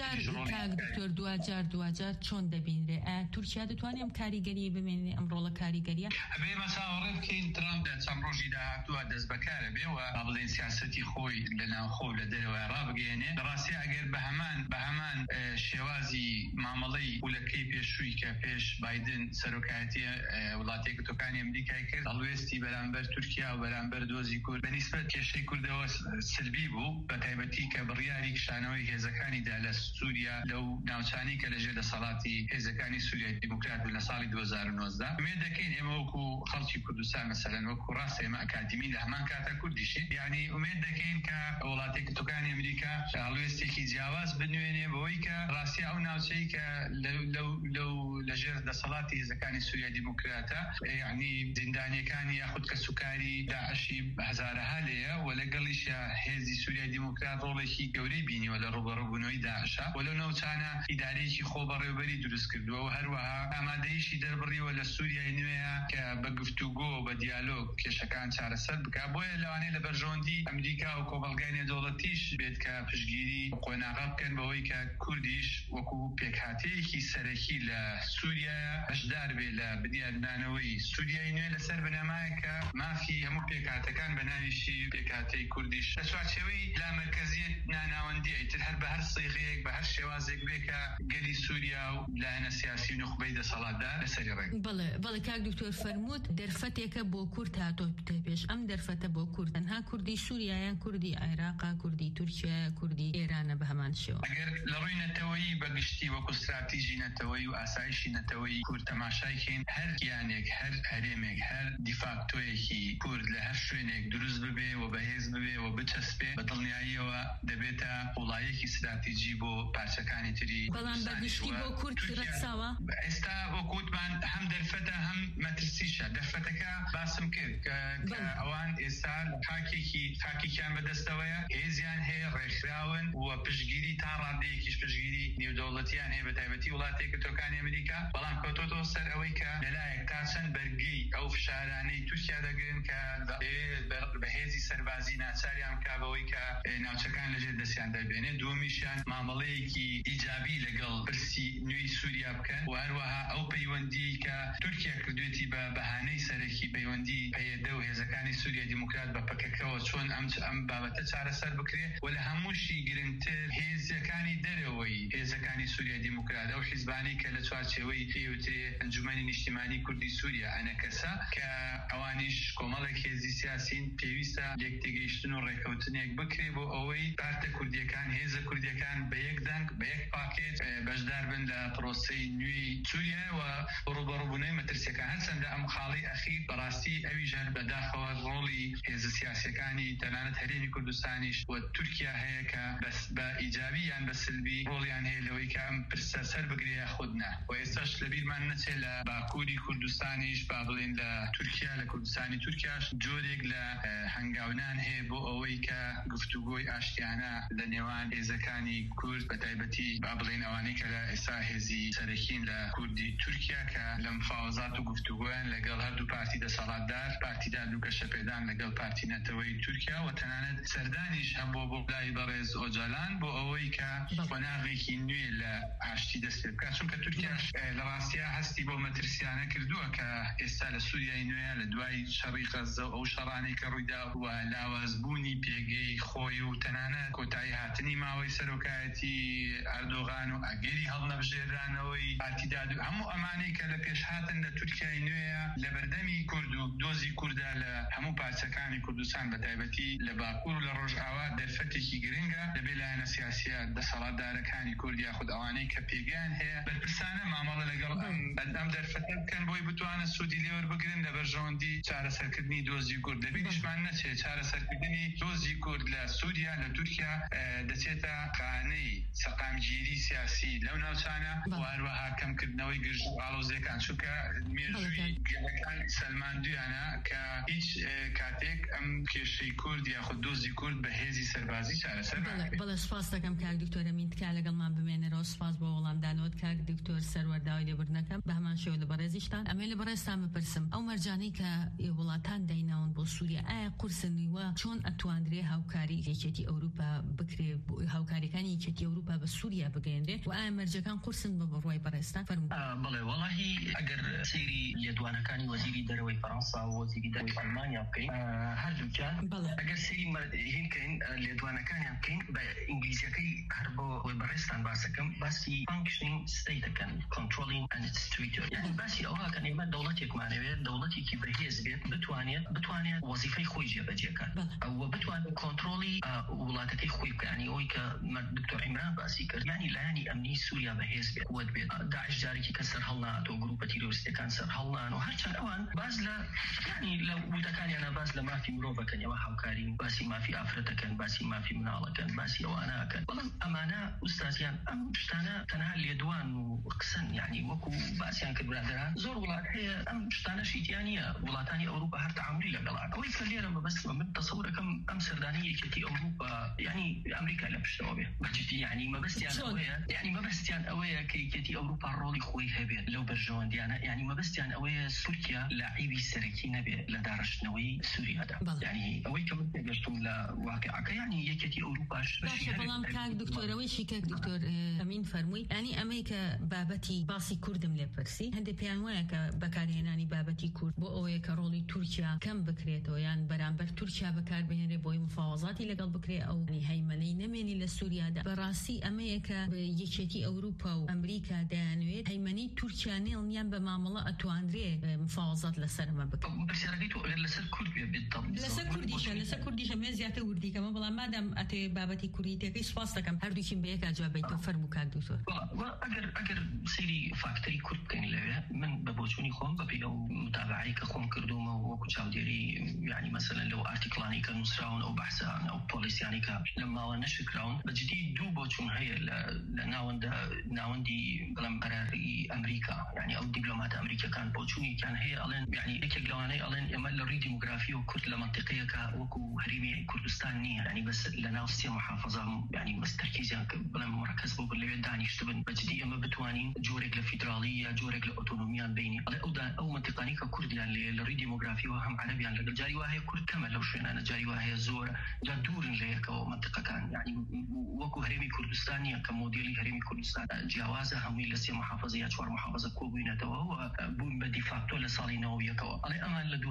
دوجار چۆن دەبینرێ تورکیا دەتوانێت ئەم کاریگەری بمێنێ ئەم ڕۆڵە کاریگەریە ئەبێ مەساوەڕێ بکەین ترامپ چەند ڕۆژی داهاتووە دەست بەکارە بێەوە بڵێن سیاسەتی خۆی لە ناوخۆ لە دەرەوە ڕابگەێنێ بەڕاستی ئەگەر بە هەمان شێوازی مامەڵەی پولەکەی پێشووی کە پێش بایدن سەرۆکایەتی وڵاتە یەکگرتوەکانی ئەمریکای کرد هەڵوێستی بەرامبەر تورکیا و بەرامبەر دۆزی کورد بەنسبەت کێشەی کوردەوە سلبی بوو بە تایبەتی کە بڕیاری کشانەوەی هێزەکانیدا لە سووریا لەو ناوچانی کە لەژێر دەسەڵاتی هێزەکانی سووریای دیموکرات لە ساڵی 2019 ئومێد دەکەین ئێمە وەکو خەڵکی کوردستان مەسەلەن وەکو ڕاست ئێمە ئەکادمی لە هەمان کاتە کوردیشی یعنی ئومێد دەکەین کە وڵاتە یەکگرتوەکانی ئەمریکا هەڵوێستێکی جیاواز بنوێنێ بەوەی کە ڕاستی ئەو ناوچەی کە لەو لەژێر دەسەڵاتی هێزەکانی سووریا دیموکراتە یعنی زیندانیەکانی یاخود کە سوکاری داعشی هەزارەها لێیە و لەگەڵیشە هێزی سووریا دیموکرات ڕۆڵێکی گەورەی بینیوە لە ڕوبەڕووبوونەوەی داعشە و لەو ناوچانە ئیدارەیەکی خۆ بەڕێوەبەری دروست کردووە و هەروەها ئامادەیشی دەربڕیوە لە سووریای نوێیە کە بە گفتوگۆ و بە دیالۆگ کێشەکان چارەسەر بکە بۆیە لەوانەیە لە بەرژەوەندی ئەمریکا و کۆمەڵگای نێودەوڵەتیش بێت کە پشتگیری قۆناغا بکەن بەوەی کە کوردیش وەکو پێکهاتەیەکی سەرەکی لە سووریا هەشدار بێ لە بنیادنانەوەی سووریای نوێ لەسەر بنەمایەکە مافی هەموو پێکهاتەکان بە ناویشی پێکهاتەی کوردیش لە چوارچێوەی لامەرکەزیەت ناناوەندی ئیتر هەر بە هەر سیغەیەک بە هەر شێوازێک بێ کە گەلی سووریا و لایەنە سیاسی و نخبەی دەسەڵاتدار لەسەری ڕێک بەڵێ کاک دکتۆر فەرمووت دەرفەتێکە بۆ کورد هاتۆ پێش ئەم دەرفەتە بۆ کورد تەنها کوردی سووریایان کوردی عێراقا کوردی تورکیا کوردی ئێرانە بە هەمان شێوە ئەگەر لە ڕووی نەتەوەیی بەگشتی وەکو استراتیژی نەتەوەی و ئاسایشی نەتەوەی کورد تەماشایکەین هەر گیانێک هەر هەرێمێک هەر دیفاکتۆیەکی کورد لە هەر شوێنێک دروست ببێ و بەهێز ببێ و بچەسبێ بە دڵنیاییەوە دەبێتە وڵایەکی استراتیژی بۆ پارچەکانی تری بەڵام بەگشتی بۆ کورد ڕەتساوە ئێستا وەکوتمان هەم دەرفەتە هەم مەترسیشە دەرفەتەکە باسم کرد کە ئەوان ئێستا خاکێکیان بەدەستەوەیە هێزیان هەیە ڕێکخراون و پشتگیری تا ڕادەیەکیش پشتگیری نێودەوڵەتیان هەیە بە تایبەتی وڵاتە یەکگرتوەکانی ئەمریکا بەڵام کەوتۆتەوە سەر ئەوەی کە لەلایەک تا چەند بەرگەی ئەو فشارانەی تورکیا دەگرن کە بەهێزی سەربازی ناچاریان کا بەوەی کە ناوچەکان لەژێر دەستیان دەبێنێ دووەمیشیان مامەڵەیەکی ئیجابی لەگەڵ پرسی نوێی سووریا بکەن و هەروەها ئەو پەیوەندی کە تورکیا کردوێتی بە بەهانەی سەرەکی پەیوەندی پەیەدە و هێزەکانی سووریا دیموکرات بە پەکەکەوە چۆن ئەم بابەتە چارەسەر بکرێ و لە هەمووشی گرنگتر هێزەکانی دەرەوەی هێزەکانی سووریا دیموکرات ئەو حیزبانی کە لە چوارچێوەی پێوترێ ئەنجومەنی نیشتیمانی کوردی سووریا ئەنەکەسە کە ئەوانیش کۆمەڵێک هێزی سیاسین پێویستە یەکتێگەیشتن و ڕێکەوتنێک بکرێ بۆ ئەوەی پارتە کوردیەکان هێزە کوردیەکان بە یەک دەنگ بە یەک پاکێت بەشدار بن لە پرۆسەی نوێی سووریا و ڕوبەڕووبوونەوەی مەترسیەکان هەرچەندە ئەم خاڵی ئەخیر بەڕاستی ئەویش هەر بەداخەوە ڕۆڵی هێزە سیاسیەکانی تەنانەت هەرێمی کوردستانیش و تورکیا هەیە کە بە ئیجابی یان بە سلبی ڕۆڵیان هەیە لەوەی کە ئەم پرسە سەر بگرێ خودنا و ئێستاش لەبیرمان نەچێ لە باکووری کوردستانیش با بڵێن لە تورکیا لە کوردستانی تورکیاش جۆرێک لە هەنگاونان هەیە بۆ ئەوەی کە گفتوگۆی ئاشتیانە لە نێوان هێزەکانی کورد بە تایبەتی با بڵێن ئەوانەی کە لە ئێستا هێزی سەرەکین لە کوردی تورکیا کە لە مفاوەزات و گفتوگۆیان لەگەڵ هەردوو پارتی دەسەڵاتدار پارتیدار و گەشەپێدان لەگەڵ پارتی نەتەوەی تورکیا و تەنانەت سەردانیش هەبوو بۆ لای بەڕێز ئۆجالان بۆ ئەوەی کە قۆناغێکی نوێ لە ئاشتی دەست پێ بکات چونکە تورکیاش لە ڕاستیە هەستی بۆ مەترسیانە کردووە کە ئێستا لە سووریای نوێ لە دوای شەڕی غەزە و ئەو شەڕانەی کە ڕوویدا و لاوازبوونی پێگەی خۆی و تەنانەت کۆتایی هاتنی ماوەی سەرۆکایەتی ئەردۆغان و ئەگەری هەڵنەبژێرانەوەی پارتیدار و هەموو ئەمانەی کە لە پێشهاتن لە تورکیای نوێیە لە بەردەمی کورد و دۆزی کووردا لە هەموو پارچەکانی کوردستان بە تایبەتی لە باکوور و لە ڕۆژئاوا دەرفەتێکی گرنگە لەبێ لایەنە سیاسیە دەسەڵاتدارەکانی کورد یاخود ئەوانەی کە پێگیان ئەوانیان هەیە بەرپرسانە مامەڵە لەگەڵ ئەم دەرفەتە بکەن بۆی بتوانە سوودی لێوە بگرن لە بەرژەوەندی چارەسەرکردنی دۆزی کورد دەبینیشمان نەچێت چارەسەرکردنی دۆزی کورد لە سووریا لە تورکیا دەچێتە خانەی سەقامگیری سیاسی لەو ناوچانە واروەها کەمکردنەوەی گرژ و ئاڵۆزیەکان چونکە مێژووی گەلەکان سەلماندویانە کە هیچ کاتێک ئەم کێشەی کورد یاخود دۆزی کورد بە هێزی سەربازی چارەسەر بەڵێ سپاس دەکەم کاک دکتۆر ئەمین تکا لەگەڵمان بمێنەرەوە سپاس بۆ وەڵامدانەوەت کاک دکتۆر سەروەرداوی لێبوردنەکەم بە هەمان شێوە لە بەڕێزیشتان ئەمێ لە بەڕێزتان بپرسم ئەو مەرجانەی کە وڵاتان دایناون بۆ سووریا ئایا قورسنیوە چۆن ئەتواندرێ هاوکاری یەکێتی ئەوروپا بکرێ هاوکاریەکانی یەکێتی ئەوروپا بە سووریا بگەێنرێ و ئایا مەرجەکان قورسن بە بڕوای بەڕێزتان فەرموو بڵێ وەڵاهی ئەگەر سەیری لێدوانەکانی وەزیری دەرەوەی فەڕەنسا و وەزیری دەرەوەی ئەڵمانیا بکەین هەردووکیان ئەگەر سەیری هینکەین لێدوانەکانیان بکەین بە ئینگلیزیەکەی هەر بۆ خۆی بەڕێزتان باسەکەم باسی functioning state دەکەن controlling and its territory یعنی باسی ئەوەکەن ئێمە دەوڵەتێکمانەوێت دەوڵەتێکی بەهێز بێت بتوانێت وەزیفەی خۆی جێبەجێکات ئەوە بتوانێت کۆنتڕۆڵی وڵاتەکەی خۆی بکە ینی ئەوەی کە دکتۆر عیمران باسی کرد ینی لایەنی ئەمنی سووریا بەهێز بێت قوت بێت داعش جارێکی کە سەر هەڵناتەوە گروپە تیرۆریستەکان سەر هەڵنان و هەرچەند ئەوان باز لە ینی لە وتەکانیانە باز لە مافی مرۆڤەکەن ئەوە هاوکارین باسی مافی ئافرەتەکەن باسی مافی مناڵەکەن باسی ئەوانەکەن بەڵام ئەمانە ئوستازیان ئەم شتانە تەنها لێدوان و قسەن ینی وەکو باسییان کرد برادران زۆر وڵات هەیە ئەم شتانە شیتیان نیە وڵاتانی ئەوروپا هەر تەعاملی لەگەڵان ئەوەی کە لێرە مەبەستمە من تەسەورەکەم ئەم سەردانی یەکێتی ئەوروپا ینی ئەمریکا لە پشتەوە بێ بەجددی ینی مەبەستیان ئەوەیە کە یەکێتی ئەوروپا ڕۆڵی خۆی هەبێت لەو بەرژەوەندیانە ینی مەبەستیان ئەوەیە سوریا لاعیبی سەرەکی نەبێت لە داڕشتنەوەی سووریادا ینی ئەوەی کە من تێگەشتم لە واقعەکە ینی یەکێتی ئەوروپاش بەڵام کاک دکتۆرەوەیشی کە دکتۆر ئەمین فەرمووی ینی ئەمەی کە بابەتی باسی کوردم لێ پرسی هەندێک پێیان وایە کە بەکارهێنانی بابەتی کورد بۆ ئەوەیە کە ڕۆڵی تورکیا کەم بکرێتەوە یان بەرامبەر تورکیا بەکاربهێنرێ بۆی مفاوەزاتی لەگەڵ بکرێ ئەو هەیمەنەی نەمێنی لە سووریادا بەڕاستی ئەمەیە کە یەکێتی ئەوروپا و ئەمریکا دەیانوێت هەیمەنی تورکیا نێڵنیان بە مامەڵە ئەتواندرێ مفاوەزات لەسەرمە بکەن بەسیارەکەی تۆ لەسەر کورد بێت لەسەر کوردیشە مێ زیاتر وردیکەمە بەڵام مادام ئەتێ بابەتی کوردی تێکەی سپاس دەکەم هەردووکیم بە یەکا جوابیت و فەرموو کاک دکتۆر ئەگەر سەیری فاکتەری کورد بکەین لەوێ من بە بۆچوونی خۆم بەپێ ئەو متابعەی کە خۆم کردومە وەکو چاودێری ینی مەسەلەن لەو ئارتیکڵانی کە نووسراون ئەو بەحسان ئەو پۆلیسیانی کە لەم ماوە نەشکراون بەجددی دوو بۆچوون هەیە لە ناوەندی بڵێم بەراری ئەمریکا ینی ئەو دیپلۆماتە ئەمریکەکان بۆچوونیان هەیە ئەڵێن ینی یەکێک لەوانەی ئەڵێن ئێمە لە ڕووی دیموگرافی و کورد لە منطقەیەکە وەکو هەرێمی کوردستان نییە ینی بەس لە ناو سێ محافەزە ینی مەستەرکیزیان بڵێم مرەکەز بۆ لەوێ دانیشتبن بەجددی ئەمە بتوانین جۆرێک لە فیدراڵی یا جۆرێک لە ئۆتۆنۆمیان بینی ئەو منطقانی کە کوردیان لێ لە ڕووی دیموگرافی و هەم عەرەبیان لەگەڵ جاری وایە کورد کەمە لەو شوێنانە جاری وایە زۆر جا دوورن لە یەکەوە منطقەکان ینی وەکو هەرێمی کوردستان نیە کە مۆدێلی هەرێمی کوردستان جیاوازە هەمووی لە سێ محافەزە یا چوار محافەزە کۆبووینەتەوە و بوون بە دیفاکتۆ لە ساڵی 90ەوە ئەڵێ ئەمان لە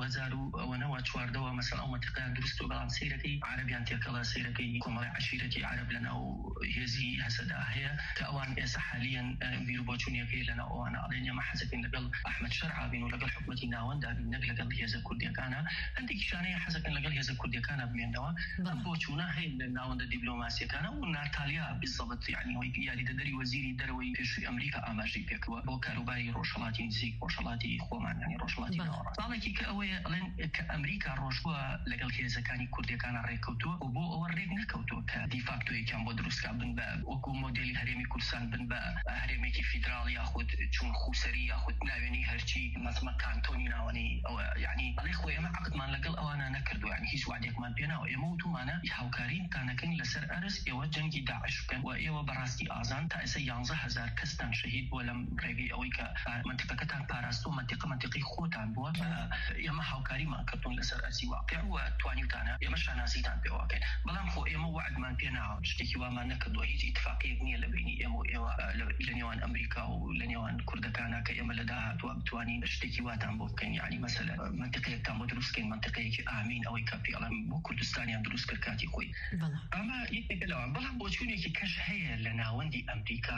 2014 مەسەڵ ئەو منطقەیان دروست و بەڵام سەیرەکەی عەرەبیان تێکەڵا سەیرەکەی کۆمەڵی عەشیرەتی عەرەب لەناو هێزی هەسەدا هەیە کە ئەوان ئێستا حالیان بیر و بۆچوونیەکەی لەناو ئەوانە ئەڵێن ئێمە حەزەکەین لەگەڵ ئەحمەد شەرع بین و لەگەڵ حکومەتی ناوەندا بین نەک لەگەڵ هێزە کوردیەکانە هەندێکیشانەیە حەزەکەن لەگەڵ هێزە کوردیەکانە بمێنەوە ئەم بۆچوونە هەیە لە ناوەندە دیپلۆماسیەکانە و ناتالیا بالضبط ینی یاریدەدەری وەزیری دەرەوەی پێشووی ئەمریکا ئاماژەی پێکەوە بۆ کاروباری ڕۆژهەڵاتی نزیک ڕۆژهەڵاتی خۆمان ینی ڕۆژهەڵاتی ناوەڕاست باڵێکی کە ئەوەیە ئەڵێن کە ئەمریکا ڕۆژبووە لەگەڵ هێزەکانی کوردیەکانە ڕێککەوتووە و بۆ ئەوە ڕێک نەکەوتووە کە دیفاکتۆیەکیان بۆ دروستکە بن بە وەکو مۆدێلی هەرێمی کوردستان بن بە هەرێمێکی فیدراڵ یاخود چون خوسەری یاخود ناوێنی هەرچی مەسمە کانتۆنی ناوەنی ئەوە یعنی بەڵێ خۆ ئێمە عەقدمان لەگەڵ ئەوانە نەکردو ینی هیچ وعدێکمان پێناوە ئێمە وتومانە هاوکاریتانەکەن لەسەر ئەرز ئێوە جەنگی داعش بکەن و ئێوە بەڕاستی ئازان تا ئێستا 11000 کەستان شەهید بووە لەم ڕێگەی ئەوەی کە منطقەکەتان پاراستو منطقەی خۆتان بووە ئێمە هاوکاریمان کردون لەسەر ئەرزی واقع و توانیوتانە ئێمە شانازیتان پێواکەین بەڵام خۆ ئێمە وعدمان پێناوە شتێکی وامان نەکردووە هیچ ئیتفاقیەک نییە لە بینی ئێمە و ئێوە لە نێوان ئەمریکا و لە نێوان کوردەکانە کە ئێمە لە داهاتوە بتوانین شتێکی واتان بۆ بکەین یعنی مەسەلە منطقەیەکتان بۆ دروستکەین منطقەیەکی ئامین ئەوەی کە پێڵەم بۆ کوردستانیان دروست کرد کاتی خۆی ئەمە یەکێکە لەوان بەڵام بۆچوونێکی کەش هەیە لە ناوەندی ئەمریکا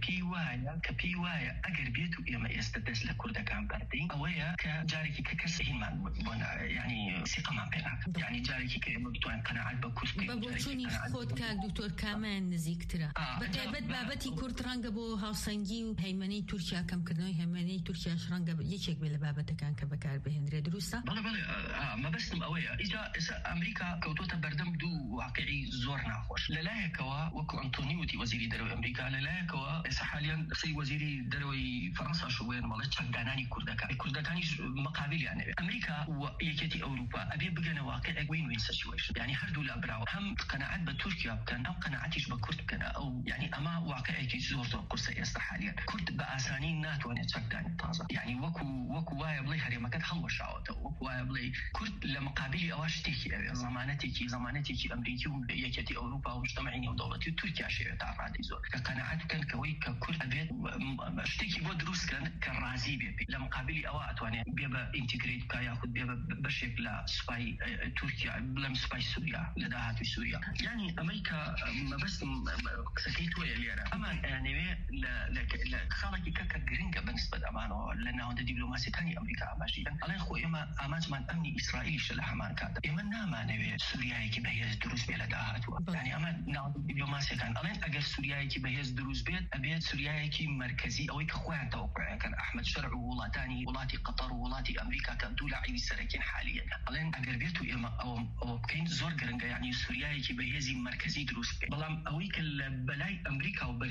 کە پێی وایە ئەگەر بێت و ئێمە ئێستا دەست لە کوردەکان بەردەین ئەوەیە کە جارێکی کە کەس هینمان ینی سیقەمان پێناکە ینی جارێکی کە ئێمە بتوانین قەناعەت بە کورد بکەین بۆچوونی خۆت کاک دکتۆر کامان نزیکترە بەتایبەت بابەتی کورد ڕەنگە بۆ هاوسەنگ تەنگی و هەیمەنەی تورکیا کەمکردنەوەی هەیمەنەی تورکیا ڕەنگە یەکێک بێ لە بابەتەکان کە بەکار بهێنرێ، دروستە؟ بەڵێ مەبەستم ئەوەیە ئیجا ئەمریکا کەوتۆتە بەردەم دوو واقعی زۆر ناخۆش. لەلایەکەوە وەکو ئەنتۆنی وتی وەزیری دەرەوەی ئەمریکا، لەلایەکەوە ئێستا حالیان قسەی وەزیری دەرەوەی فەڕەنسا شوێن مەڵێت چەکدانانی کوردەکانیش مقابلیان نەبێت. ئەمریکا و یەکێتی ئەوروپا ئەبێ بگەنە واقع وین وین سیچویشن، یعنی هەردوو لە براوە هەم قەناعەت بە تورکیا بکەن، ئەو قەناعەتیش بە کورد بکەن. ئەو یعنی ئەمە واقعێکی زۆر قورسە ئێستا حالیان. کورد بە ئاسانی ناتوانێت چەکدانی تازە، یعنی وەکو وایە بڵێ هەرێمەکەت هەڵوەشاوەتەوە، وەکو وایە بڵێ کورد لە مقابلی ئەوە شتێکی ئەوێ زەمانەتێکی ئەمریکی و یەکێتی ئەوروپا و مجتەمەعی نێودەوڵەتی و تورکیا شێوێت تا ڕادی زۆر کە قەناعەت بکەن کەوەی کە کورد ئەبێت شتێکی بۆ دروستکەن کە ڕازی بێ لە مقابلی ئەوە ئەتوانێت بێ بە ئینتیگریت بکە یاخود بێ بە بەشێک لە سوپای تورکیا بڵێم سوپای سووریا لە داهاتوی سووریا. یعنی ئەمریکا مەبەستم قسەکەی تۆیە لێرە ئەمان ئەیانەوێ لە خاڵێکی کەکە گرنگە بەنسبەت ئەمانەوە لە ناوەندە دیبلۆماسیەکانی ئەمریکا ئاماژیدەن. ئەڵێن خۆ ئێمە ئامانجمان ئەمنی ئیسرائیلیشە لە هەمان کاتە، ئێمە نامانەوێت سووریایەکی بەهێز دروست بێ لە داهاتوە. یعنی ئەمە ناوەندە دیبلۆماسیەکان ئەڵێن ئەگەر سووریایەکی بەهێز دروست بێت ئەبێت سووریایەکی مرکزی ئەوەی کە خۆیان تەوەقعەکەن ئەحمەد شەرع و وڵاتی قەتەر و وڵاتی ئەمریکا کە دوو لاعیبی سەرەکین حالیە. ئەڵێن ئەگەر بێت و ئێمە ئەوە بکەین زۆر گرنگە، یعنی سووریایەکی بەهێزی مرکزی دروست بکەین. بەڵام ئەوەی کە لە بەلای ئەمریکا و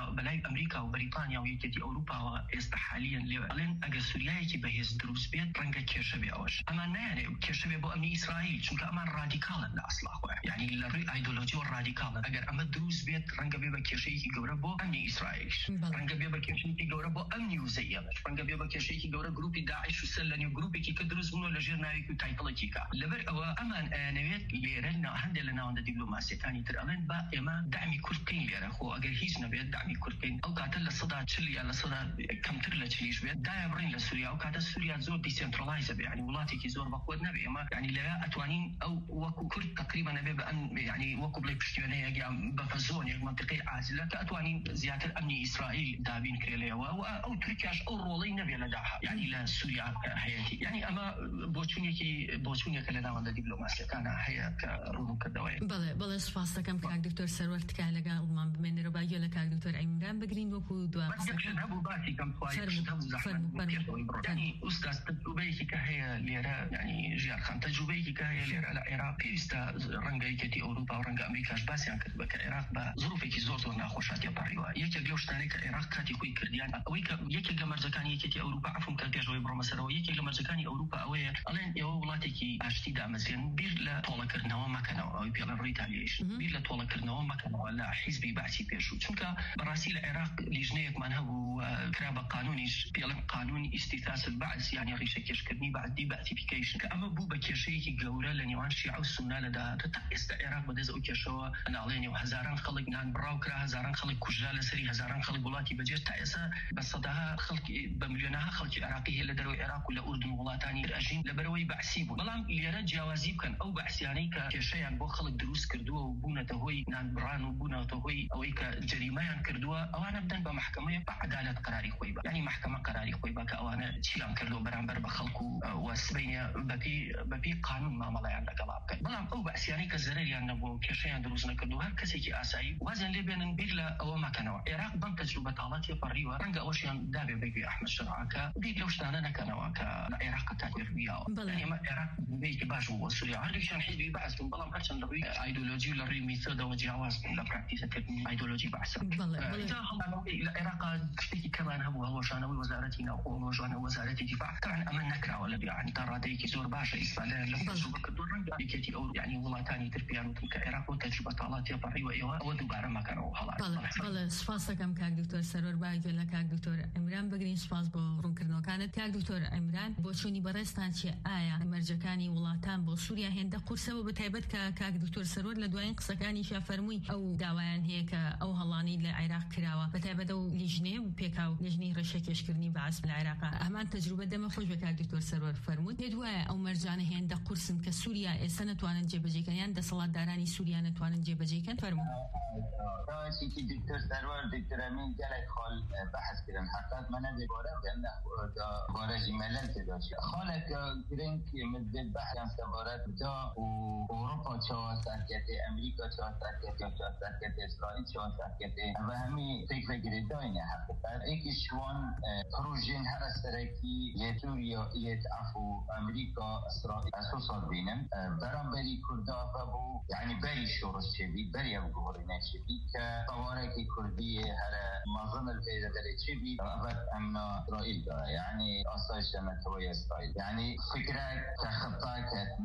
بەریتانیا و یەکێتی ئەوروپاوە ئێستا حالیان لێ ئەڵێن ئەگەر سووریایەکی بەهێز دروست بێت ڕەنگە کێشە بێ ئەوەش. ئەمان نایانێ کێشە بێ بۆ ئەمنی ئیسرائیل، چونکە ئەمان ڕادیکاڵن لە ئەسڵا خۆیان، یعنی لە ڕووی ئایدۆلۆژی و ڕادیکاڵن. ئەگەر ئەمە دروست بێت ڕەنگە بێ بە کێشەیەکی گەورە بۆ ئەمنی ئیسرائیلش، ڕەنگە بێ بە کێشەیەکی گەورە بۆ ئەمنی وزەیەمەش، ڕەنگە بێ بە کێشەیەکی گەورە گروپی داعش و سەلەنی و گروپێکی کە دروست بوونەوە لە ژێر ناوێکی و تایتڵێکی کا. لەبەر ئەوە ئەمان ئەیانەوێت لێرە هەندێک لە ناوەندە دیبلۆماسیەکانی تر ئەڵێن با ئێمە دامی کورد بکەین لێرە، خۆ ئەگەر هیچ نەبێت دامی کورد بکەین ئەو کاتە لە سەدا 40 یا لە سەدا کەمتر لە 40 بێت دایە بڕین لە سووریا، ئەو کاتە سووریا زۆر دیسنترالایزە بێ، یعنی وڵاتێکی زۆر بەخۆت نەبێ. ئێمە یعنی لەوێ ئەتوانین ئەو وەکو کورد تقریبا نەبێ بە یعنی وەکو بڵێ پشتیوانەیەک یا بەفە زۆنێک منطقەی عازلە کە ئەتوانین زیاتر ئەمنی ئیسرائیل دابین کرێلەوە و ئەو تورکیاش ئەو ڕۆڵەی نەبێ لە داها، یعنی لە سووریا هەیەتی. یعنی ئەمە بۆچوونێکە لە ناوەندە دیبلۆماسیەکانە هەیە کە ڕوون کردەوەی. بەڵێ سپاس دەکەم کاک دکتۆر سەرور تکای لەگەڵمان بمێنێرە باگوێ لە کاک دکتۆر ئەیمران بگرین وەکو دوام ئوستاز تجربەیەکی کە هەیە لێرە، یعنی ژیان خان تجربەیەکی کە هەیە لێرە لە عێراق پێویستە ڕەنگە یەکێتی ئەوروپا و ڕەنگە ئەمریکاش باسییان کرد بە کە عێراق بە ظروفێکی زۆر ناخۆشاتیە پەڕیوە. یەکێک لەو شتانەی کە عێراق کاتی خۆی کردیان ئەوەی کە یەکێک لە مەرجەکانی یەکێتی ئەوروپا عفوم کە پێشەوەی بڕۆمەسەرەوە یەکێک لە مەرجەکانی ئەوروپا ئەوەیە ئەڵێن ئێوە وڵاتێکی ئاشتی دامەزێن بیر لە تۆڵەکردنەوە مەکەنەوە، ئەوەی پێڵەن ڕیتالیشن بیر لە تۆڵەکردنەوە مەکەنەوە لە حیزبی باسی پێشوو، چونکە بەڕاستی لە عێراق لیژنەیەکمان هەبوو کرا بە قانونیش پێڵەن قانون ئیستیثاث البعث، یعنی ڕیشەکێشکردنی بعدی بەعتیفیکیشن، کە ئەمە بوو بە کێشەیەکی گەورە لە نێوان شیعە و سوننا لە داهاتوو. تا ئێستا عێراق بەدەست ئەو کێشەوە ناڵێنێ و هەزاران خەڵک نان بڕاو کرا، هەزاران خەڵک کوژرا لەسەری، هەزاران خەڵک وڵاتی بەجێ. تا ئێستا بە سەداها خەڵکی بە ملیۆنەها خەڵکی عێراقی هەیە لە دەرەوەی عێراق و لە ئوردن وڵاتانی ئەژین لەبەرەوەی بەعسی بوون. بەڵام لێرە جیاوازی بکەن ئەو بەعسیانەی کە کێشەیان بۆ خەڵک دروست کردووە و بوونەتە هۆی نانبڕان و بوونەتە هۆی ئەوەی کە جەریمەیان کردووە، ئەوانە بدەن بە محکەمەیە بە عەدالەت قەراری خۆی بە، یعنی محکەمە قەراری خۆی بە کە ئەوانە چیان کردووە بەرامبەر بە خەڵکو و سبەینە بەپی قانون مامەڵەیان لەگەڵا بکەن. بەڵام ئەو بەعسیانەی کە زەرەریان نەبووە و کێشەیان دروست نەکردووە هەر کەسێکی ئاسایی وازیان لێ بێنن بیر لە ئەوە مەکەنەوە. عێراق بەم تەجروبە تاڵاتی پەڕیوە، ڕەنگە ئەوەشیان دابێ بێگوێ ئەحمەد شەرع کە بیر لەو شتانە نەکەنەوە کە لە عێراق تاکوێربیاوە. ئێمە عێراق بێکی باش بوو سووریا هەردووکیان حیزبی بەعس بوون، بەڵام هەرچەند لە ڕووی ئایدۆلۆژی و لە ڕووی میتۆدەوە جیاواز بوون لە پراکتیسەکردنی ئایدۆلۆژی بەعسە. لە عێراق شتێکی کەمان هەبوو، هەڵوەشانەوەی وەزارەتی ناوخۆ، هەڵوەشانەوەی وەزارەتی دیفاع، طبعاً ئەمە نەکراوە لە بیانی تا ڕادەیەکی زۆر باشە ئیسپانیان لە تەجروبە کردو ڕەنگە یەکێتی ئەو یعنی وڵاتانی تر پیان وتن کە عێراق و تەجروبە تاڵاتی پەڕیوە ئەوە دووبارە مەکەنەوە هەڵات. بەڵێ سپاس دەکەم کاک دکتۆر سەرور باگوێ لە کاک دکتۆر ئەیمران بگرین. سپاس بۆ ڕوونکردنەوەکانت کاک دکتۆر ئەیمران. بۆچوونی بەڕێستان چیە؟ ئایا مەرجەکانی وڵاتان بۆ سووریا هێندە قورسەوە بەتایبەت کە کاک دکتۆر سەرور لە دوایین قسەکانیشا فەرمووی ئەو داوایان هەیە کە ئەو هەڵانی لە عێراق کراوە بەتایبەت ئەو لیژنەیە پێکاو لیژنەی ڕێشەکێشکردنی بەعس لە عێراق. ئەمان تەجروبە دەمە خۆش بە کاک دکتۆر سەرور فەرمووت. پێت وایە ئەو مەرجانە هێندە قورسن کە سووریا ئێستا نەتوانن جێبەجێکەن یان دەسەڵاتدارانی سووریا نەتوانن جێبەجێکەن؟ فەرموو. راشي دكتور سرور دكتور امين جلك خال بحث كده حقات ما نبي بورا بأن بورا جمالات كده خالك كرين كي مدد بحث عن سبارات بتاع وأوروبا شو ساكتة أمريكا شو ساكتة إسرائيل شو ساكتة أبهمي فكرة جديدة حقيقة إيكشوان بروجين هرسركي يتوريا يتعفو أمريكا إسرائيل أساسا بينهم برام بري كردا فبو يعني بري شورش شديد بري أبغورنا شديد كطوارئ كردية هلا مظن الفيدة بري شديد أبد أمنا إسرائيل يعني أساسا متوي إسرائيل يعني فكرة كخطة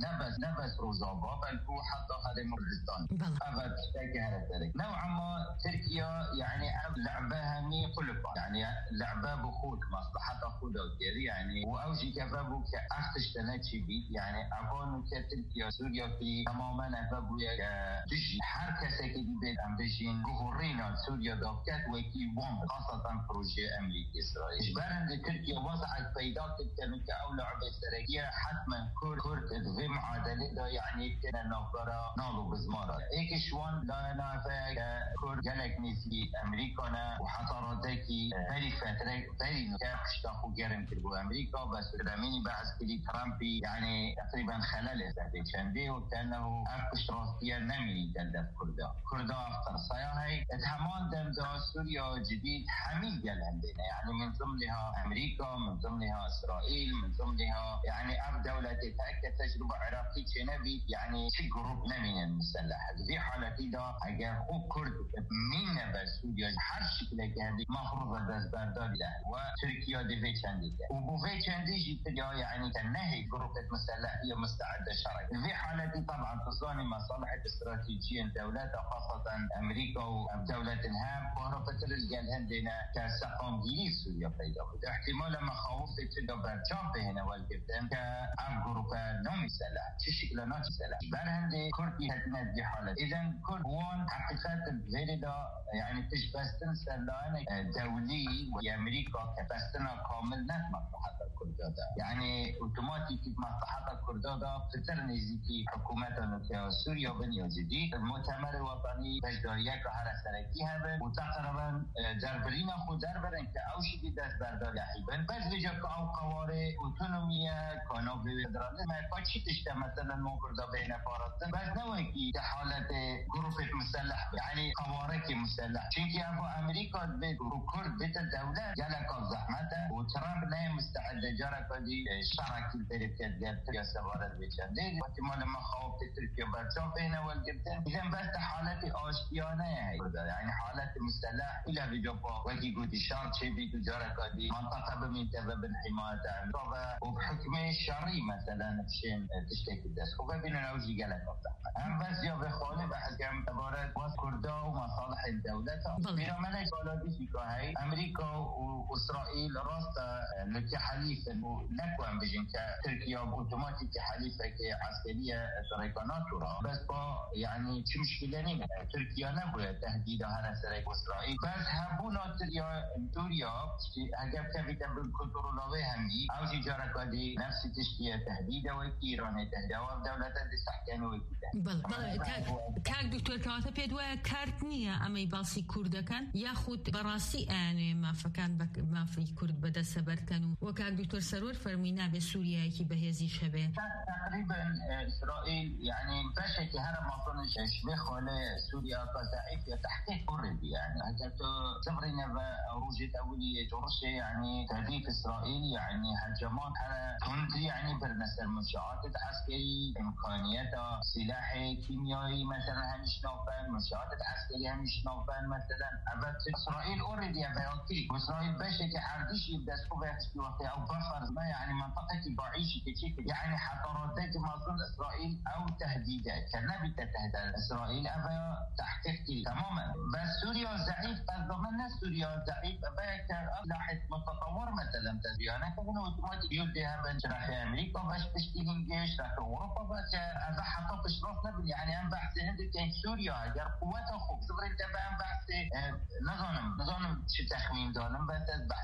نبس روزابا بل هو حتى هذا كردستان أبد كهرسرك نوعا ما تركيا يعني لعبها مي قلبا يعني لعبة بخود مصلحة خود يعني وأوجي كفابو كأختش تناتشي بيت يعني أقول كتركيا سوريا في تماما أفابو تجي حركة ساكدي بيت أم بجين جهورينا سوريا دوكات وكي وام خاصة بروجي أمريكي إسرائيل إجبارا لتركيا وضعت بيضات التمكة أو لعبة سرقية حتما كرد في معادلة يعني كنا نفرا نالو بزمارة إيك شوان لا نافع كرد جالك نسي أمريكانا وحصاراتكي هذه فترة هذه نكاح اشتاقوا جرم تلقو أمريكا بس راميني بحث كلي ترامبي يعني تقريبا خلال سنتين شندي وكأنه أفكش راستيا نمي تلدف كردا أفطر صياهي اتهمان دم دا سوريا جديد حميد جل عندنا يعني من ضمنها أمريكا من ضمنها إسرائيل من ضمنها يعني أف دولة تتأكد تجربة عراقية نبي يعني شي جروب نمي المسلح في حالتي دا أجر خوب كرد مين نبى سوريا حرش كده هذه مفروض دست بردار له وتركيا دفي چندی وبوفي چندی جيتريا يعني تنهي جروبات مسلحية مستعدة شرعي في حالتي طبعا تصاني مصالح استراتيجية دولات خاصة أمريكا ودولة هام وهرفتر الجال هندنا كسقام جيلي سوريا بيدا احتمال مخاوف تدا برچاب هنا والجبتن كأم جروبات نومي سلاح چه شكلنا سلاح برهندي كردي هدنا دي حالة إذن كردوان حقيقات الفيردا يعني تشبستن سلاحنا دولي وأمريكا كبستنا كامل نت مصلحة الكردادا يعني اوتوماتيكي مصلحة الكردادا فتر نزيكي حكومتنا سوريا بنيو جديد المؤتمر الوطني بجدارية كهرة سركي هبن وتقريبا دربرينا خود دربرن كأوشي دي دست بردار يحيبن بس بجا كأو قواري اوتونومية كانو بفدرالي ما كاتشي تشتا مثلا مو كردا بين فارستن بس نوكي كحالة جروبة مسلح يعني قواري مسلح چونكي افو أمريكا بيت وكرد بيت الدولة جالك زحمته وترامب لا مستعد جرى كدي شرك التركيات جابت يا سفارة بيشاندي واحتمال ما خوف تركيا برشاف هنا والجبتين إذا بس حالتي آشتيانة يعني حالة مسلح إلى بجوبا وكي قد شرط شيء بيتو جرى كدي منطقة بمنتبه بالحماية أمريكا وبحكم الشرعي مثلا تشين تشتكي الدس وبابين الأوجي جالك هم بس يا بخالي بحكم تبارك وكردا ومصالح الدولة بينا ملك بلادي شكاهي أمريكا وإسرائيل راست لكي حليف نكوان بجن كتركيا اوتوماتيك حليفة عسكرية تريكانات بس با يعني شو مشكلة نيمة تركيا نبوية تهديدها هنا سريك إسرائيل بس هبونا توريا هجاب كفيتا بالكنترولوي همي أو جارة كدي نفس تشكية تهديدها وإيران تهديدها ودولة تستحكان وكذا بل كاك دكتور كواتا بيدوا كارتنية أما يبالسي كوردا كان ياخد براسي أنا ما فكان ما في كرد بدأ سبر كانوا وكان دكتور سرور فرمينا بسوريا كي بهذه شبه تقريبا إسرائيل يعني بشكل هذا ما كنا شبه خالة سوريا كضعيف تحقيق قرب يعني هذا تبرنا بروجة أولية جورشة يعني تهديد إسرائيل يعني هجمات على كنت يعني برنس المنشآت العسكري إمكانياتها سلاح كيميائي مثلا همش نوفان منشآت العسكرية همش نوفان مثلا أبد إسرائيل أوريدي أبيوكي وإسرائيل بشكل حرديش يبدأ سكوبات في وقت أو بفر ما يعني منطقة بعيش كتير يعني حضاراتك مصر إسرائيل أو تهديدات كنبي تهدد إسرائيل أبا تحقيق تماما بس سوريا ضعيف تضمن سوريا ضعيف أبا كأسلحة متطور مثلا تبيانا كونه اوتوماتيك يوديها بين شرح أمريكا باش تشتيهن جيش شرح أوروبا بس أبا حطوا في شرف نبني يعني أنا بحث عندك سوريا أجر قوتها خوب صبر أنت بقى بحث نظام شو تخمين دانم بس بحث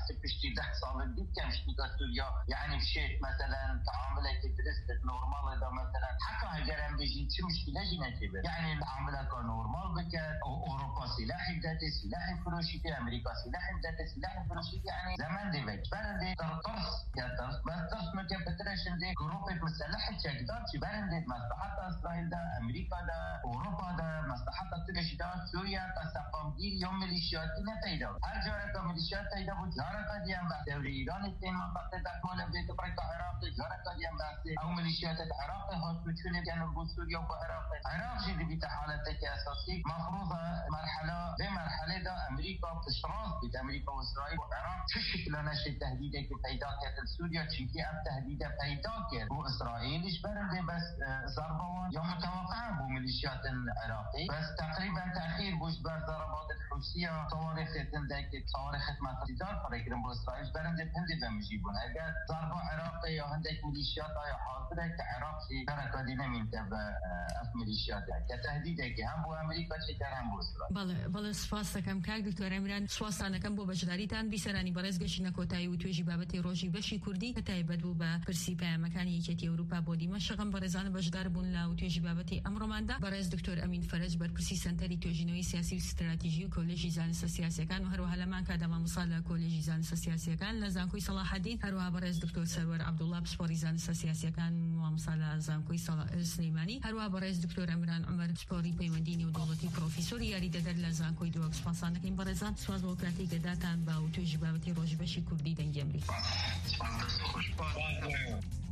شتي 10 سال دي كم شتي سوريا يعني مشيت مثلا تعاملك درست نورمال ده مثلا حتى هجرم بيجي شو مشكلة جينا كبير يعني تعاملك نورمال بكت أوروبا سلاح بدأت سلاح فروشي في أمريكا سلاح بدأت سلاح فروشي يعني زمان دي بيت بلد ترطرس يا ترس بس ترس مكبترشن دي جروب مسلح تشجدات بلد مصلحة إسرائيل ده أمريكا ده أوروبا ده مصلحة ترشدات سوريا كسفام دي يوم ميليشياتنا پیدا هر جاره که ملیشیات پیدا بود جاره که دیم بحث دوری ایران تیم منطقه دخمال بیت برای عراق جاره که دیم بحث او ملیشیات عراق هاست میتونه جنوب سوریا و عراق جدی بیت حالت که اساسی مفروضه مرحله به مرحله دا امریکا اشتراک بیت امریکا و اسرائیل و عراق چه شکل نشه تهدیدی که پیدا کرد سوریا چیزی اب تهدید پیدا کرد و اسرائیلش برنده بس ضربان یا متوقع بو ملیشیات عراقی بس تقریبا تاخیر بوش بر ضربات الحوثیه صواريخ تندك صواريخ ماتريدار فريقرم بإسرائيل برنده هندي بمجيبون اگر ضربة عراقي يا هندك ميليشيات يا حاضرة كعراق في تركة دينامين تبع ميليشيات كتهديدك هم بو أمريكا شكر هم بو إسرائيل بله سپاس دکم کاک دکتر امران سپاس دکم بو بجداریتان بیسرانی برز گشتن کوتای و توجی بابت روزی بشی کردی کتای بدو با پرسیپا مکانی یکی اروپا بودی مشقم برزان بجدار بون لا و توجی بابت امروماندا برز دکتر امین فرج بر پرسی سنتری توجینوی سیاسی و استراتژی و کالج زانست سیاسی کان و هروها لمان کادم مصالح کالج زانست سیاسی کان لزانکوی صلاح الدین هروها برز دکتر سرور عبدالله بسپوری زانست سیاسی کان و مصالح زانکوی صلاح سلیمانی هروها برز دکتر امران عمر سپوری پیوندینی و دولتی پروفسور یاری در لزانکوی دو اکسپانسان که این برزان سواز دموکراتی گداتان با و توجی بابتی روزی بشی کردی دنگی امریکا.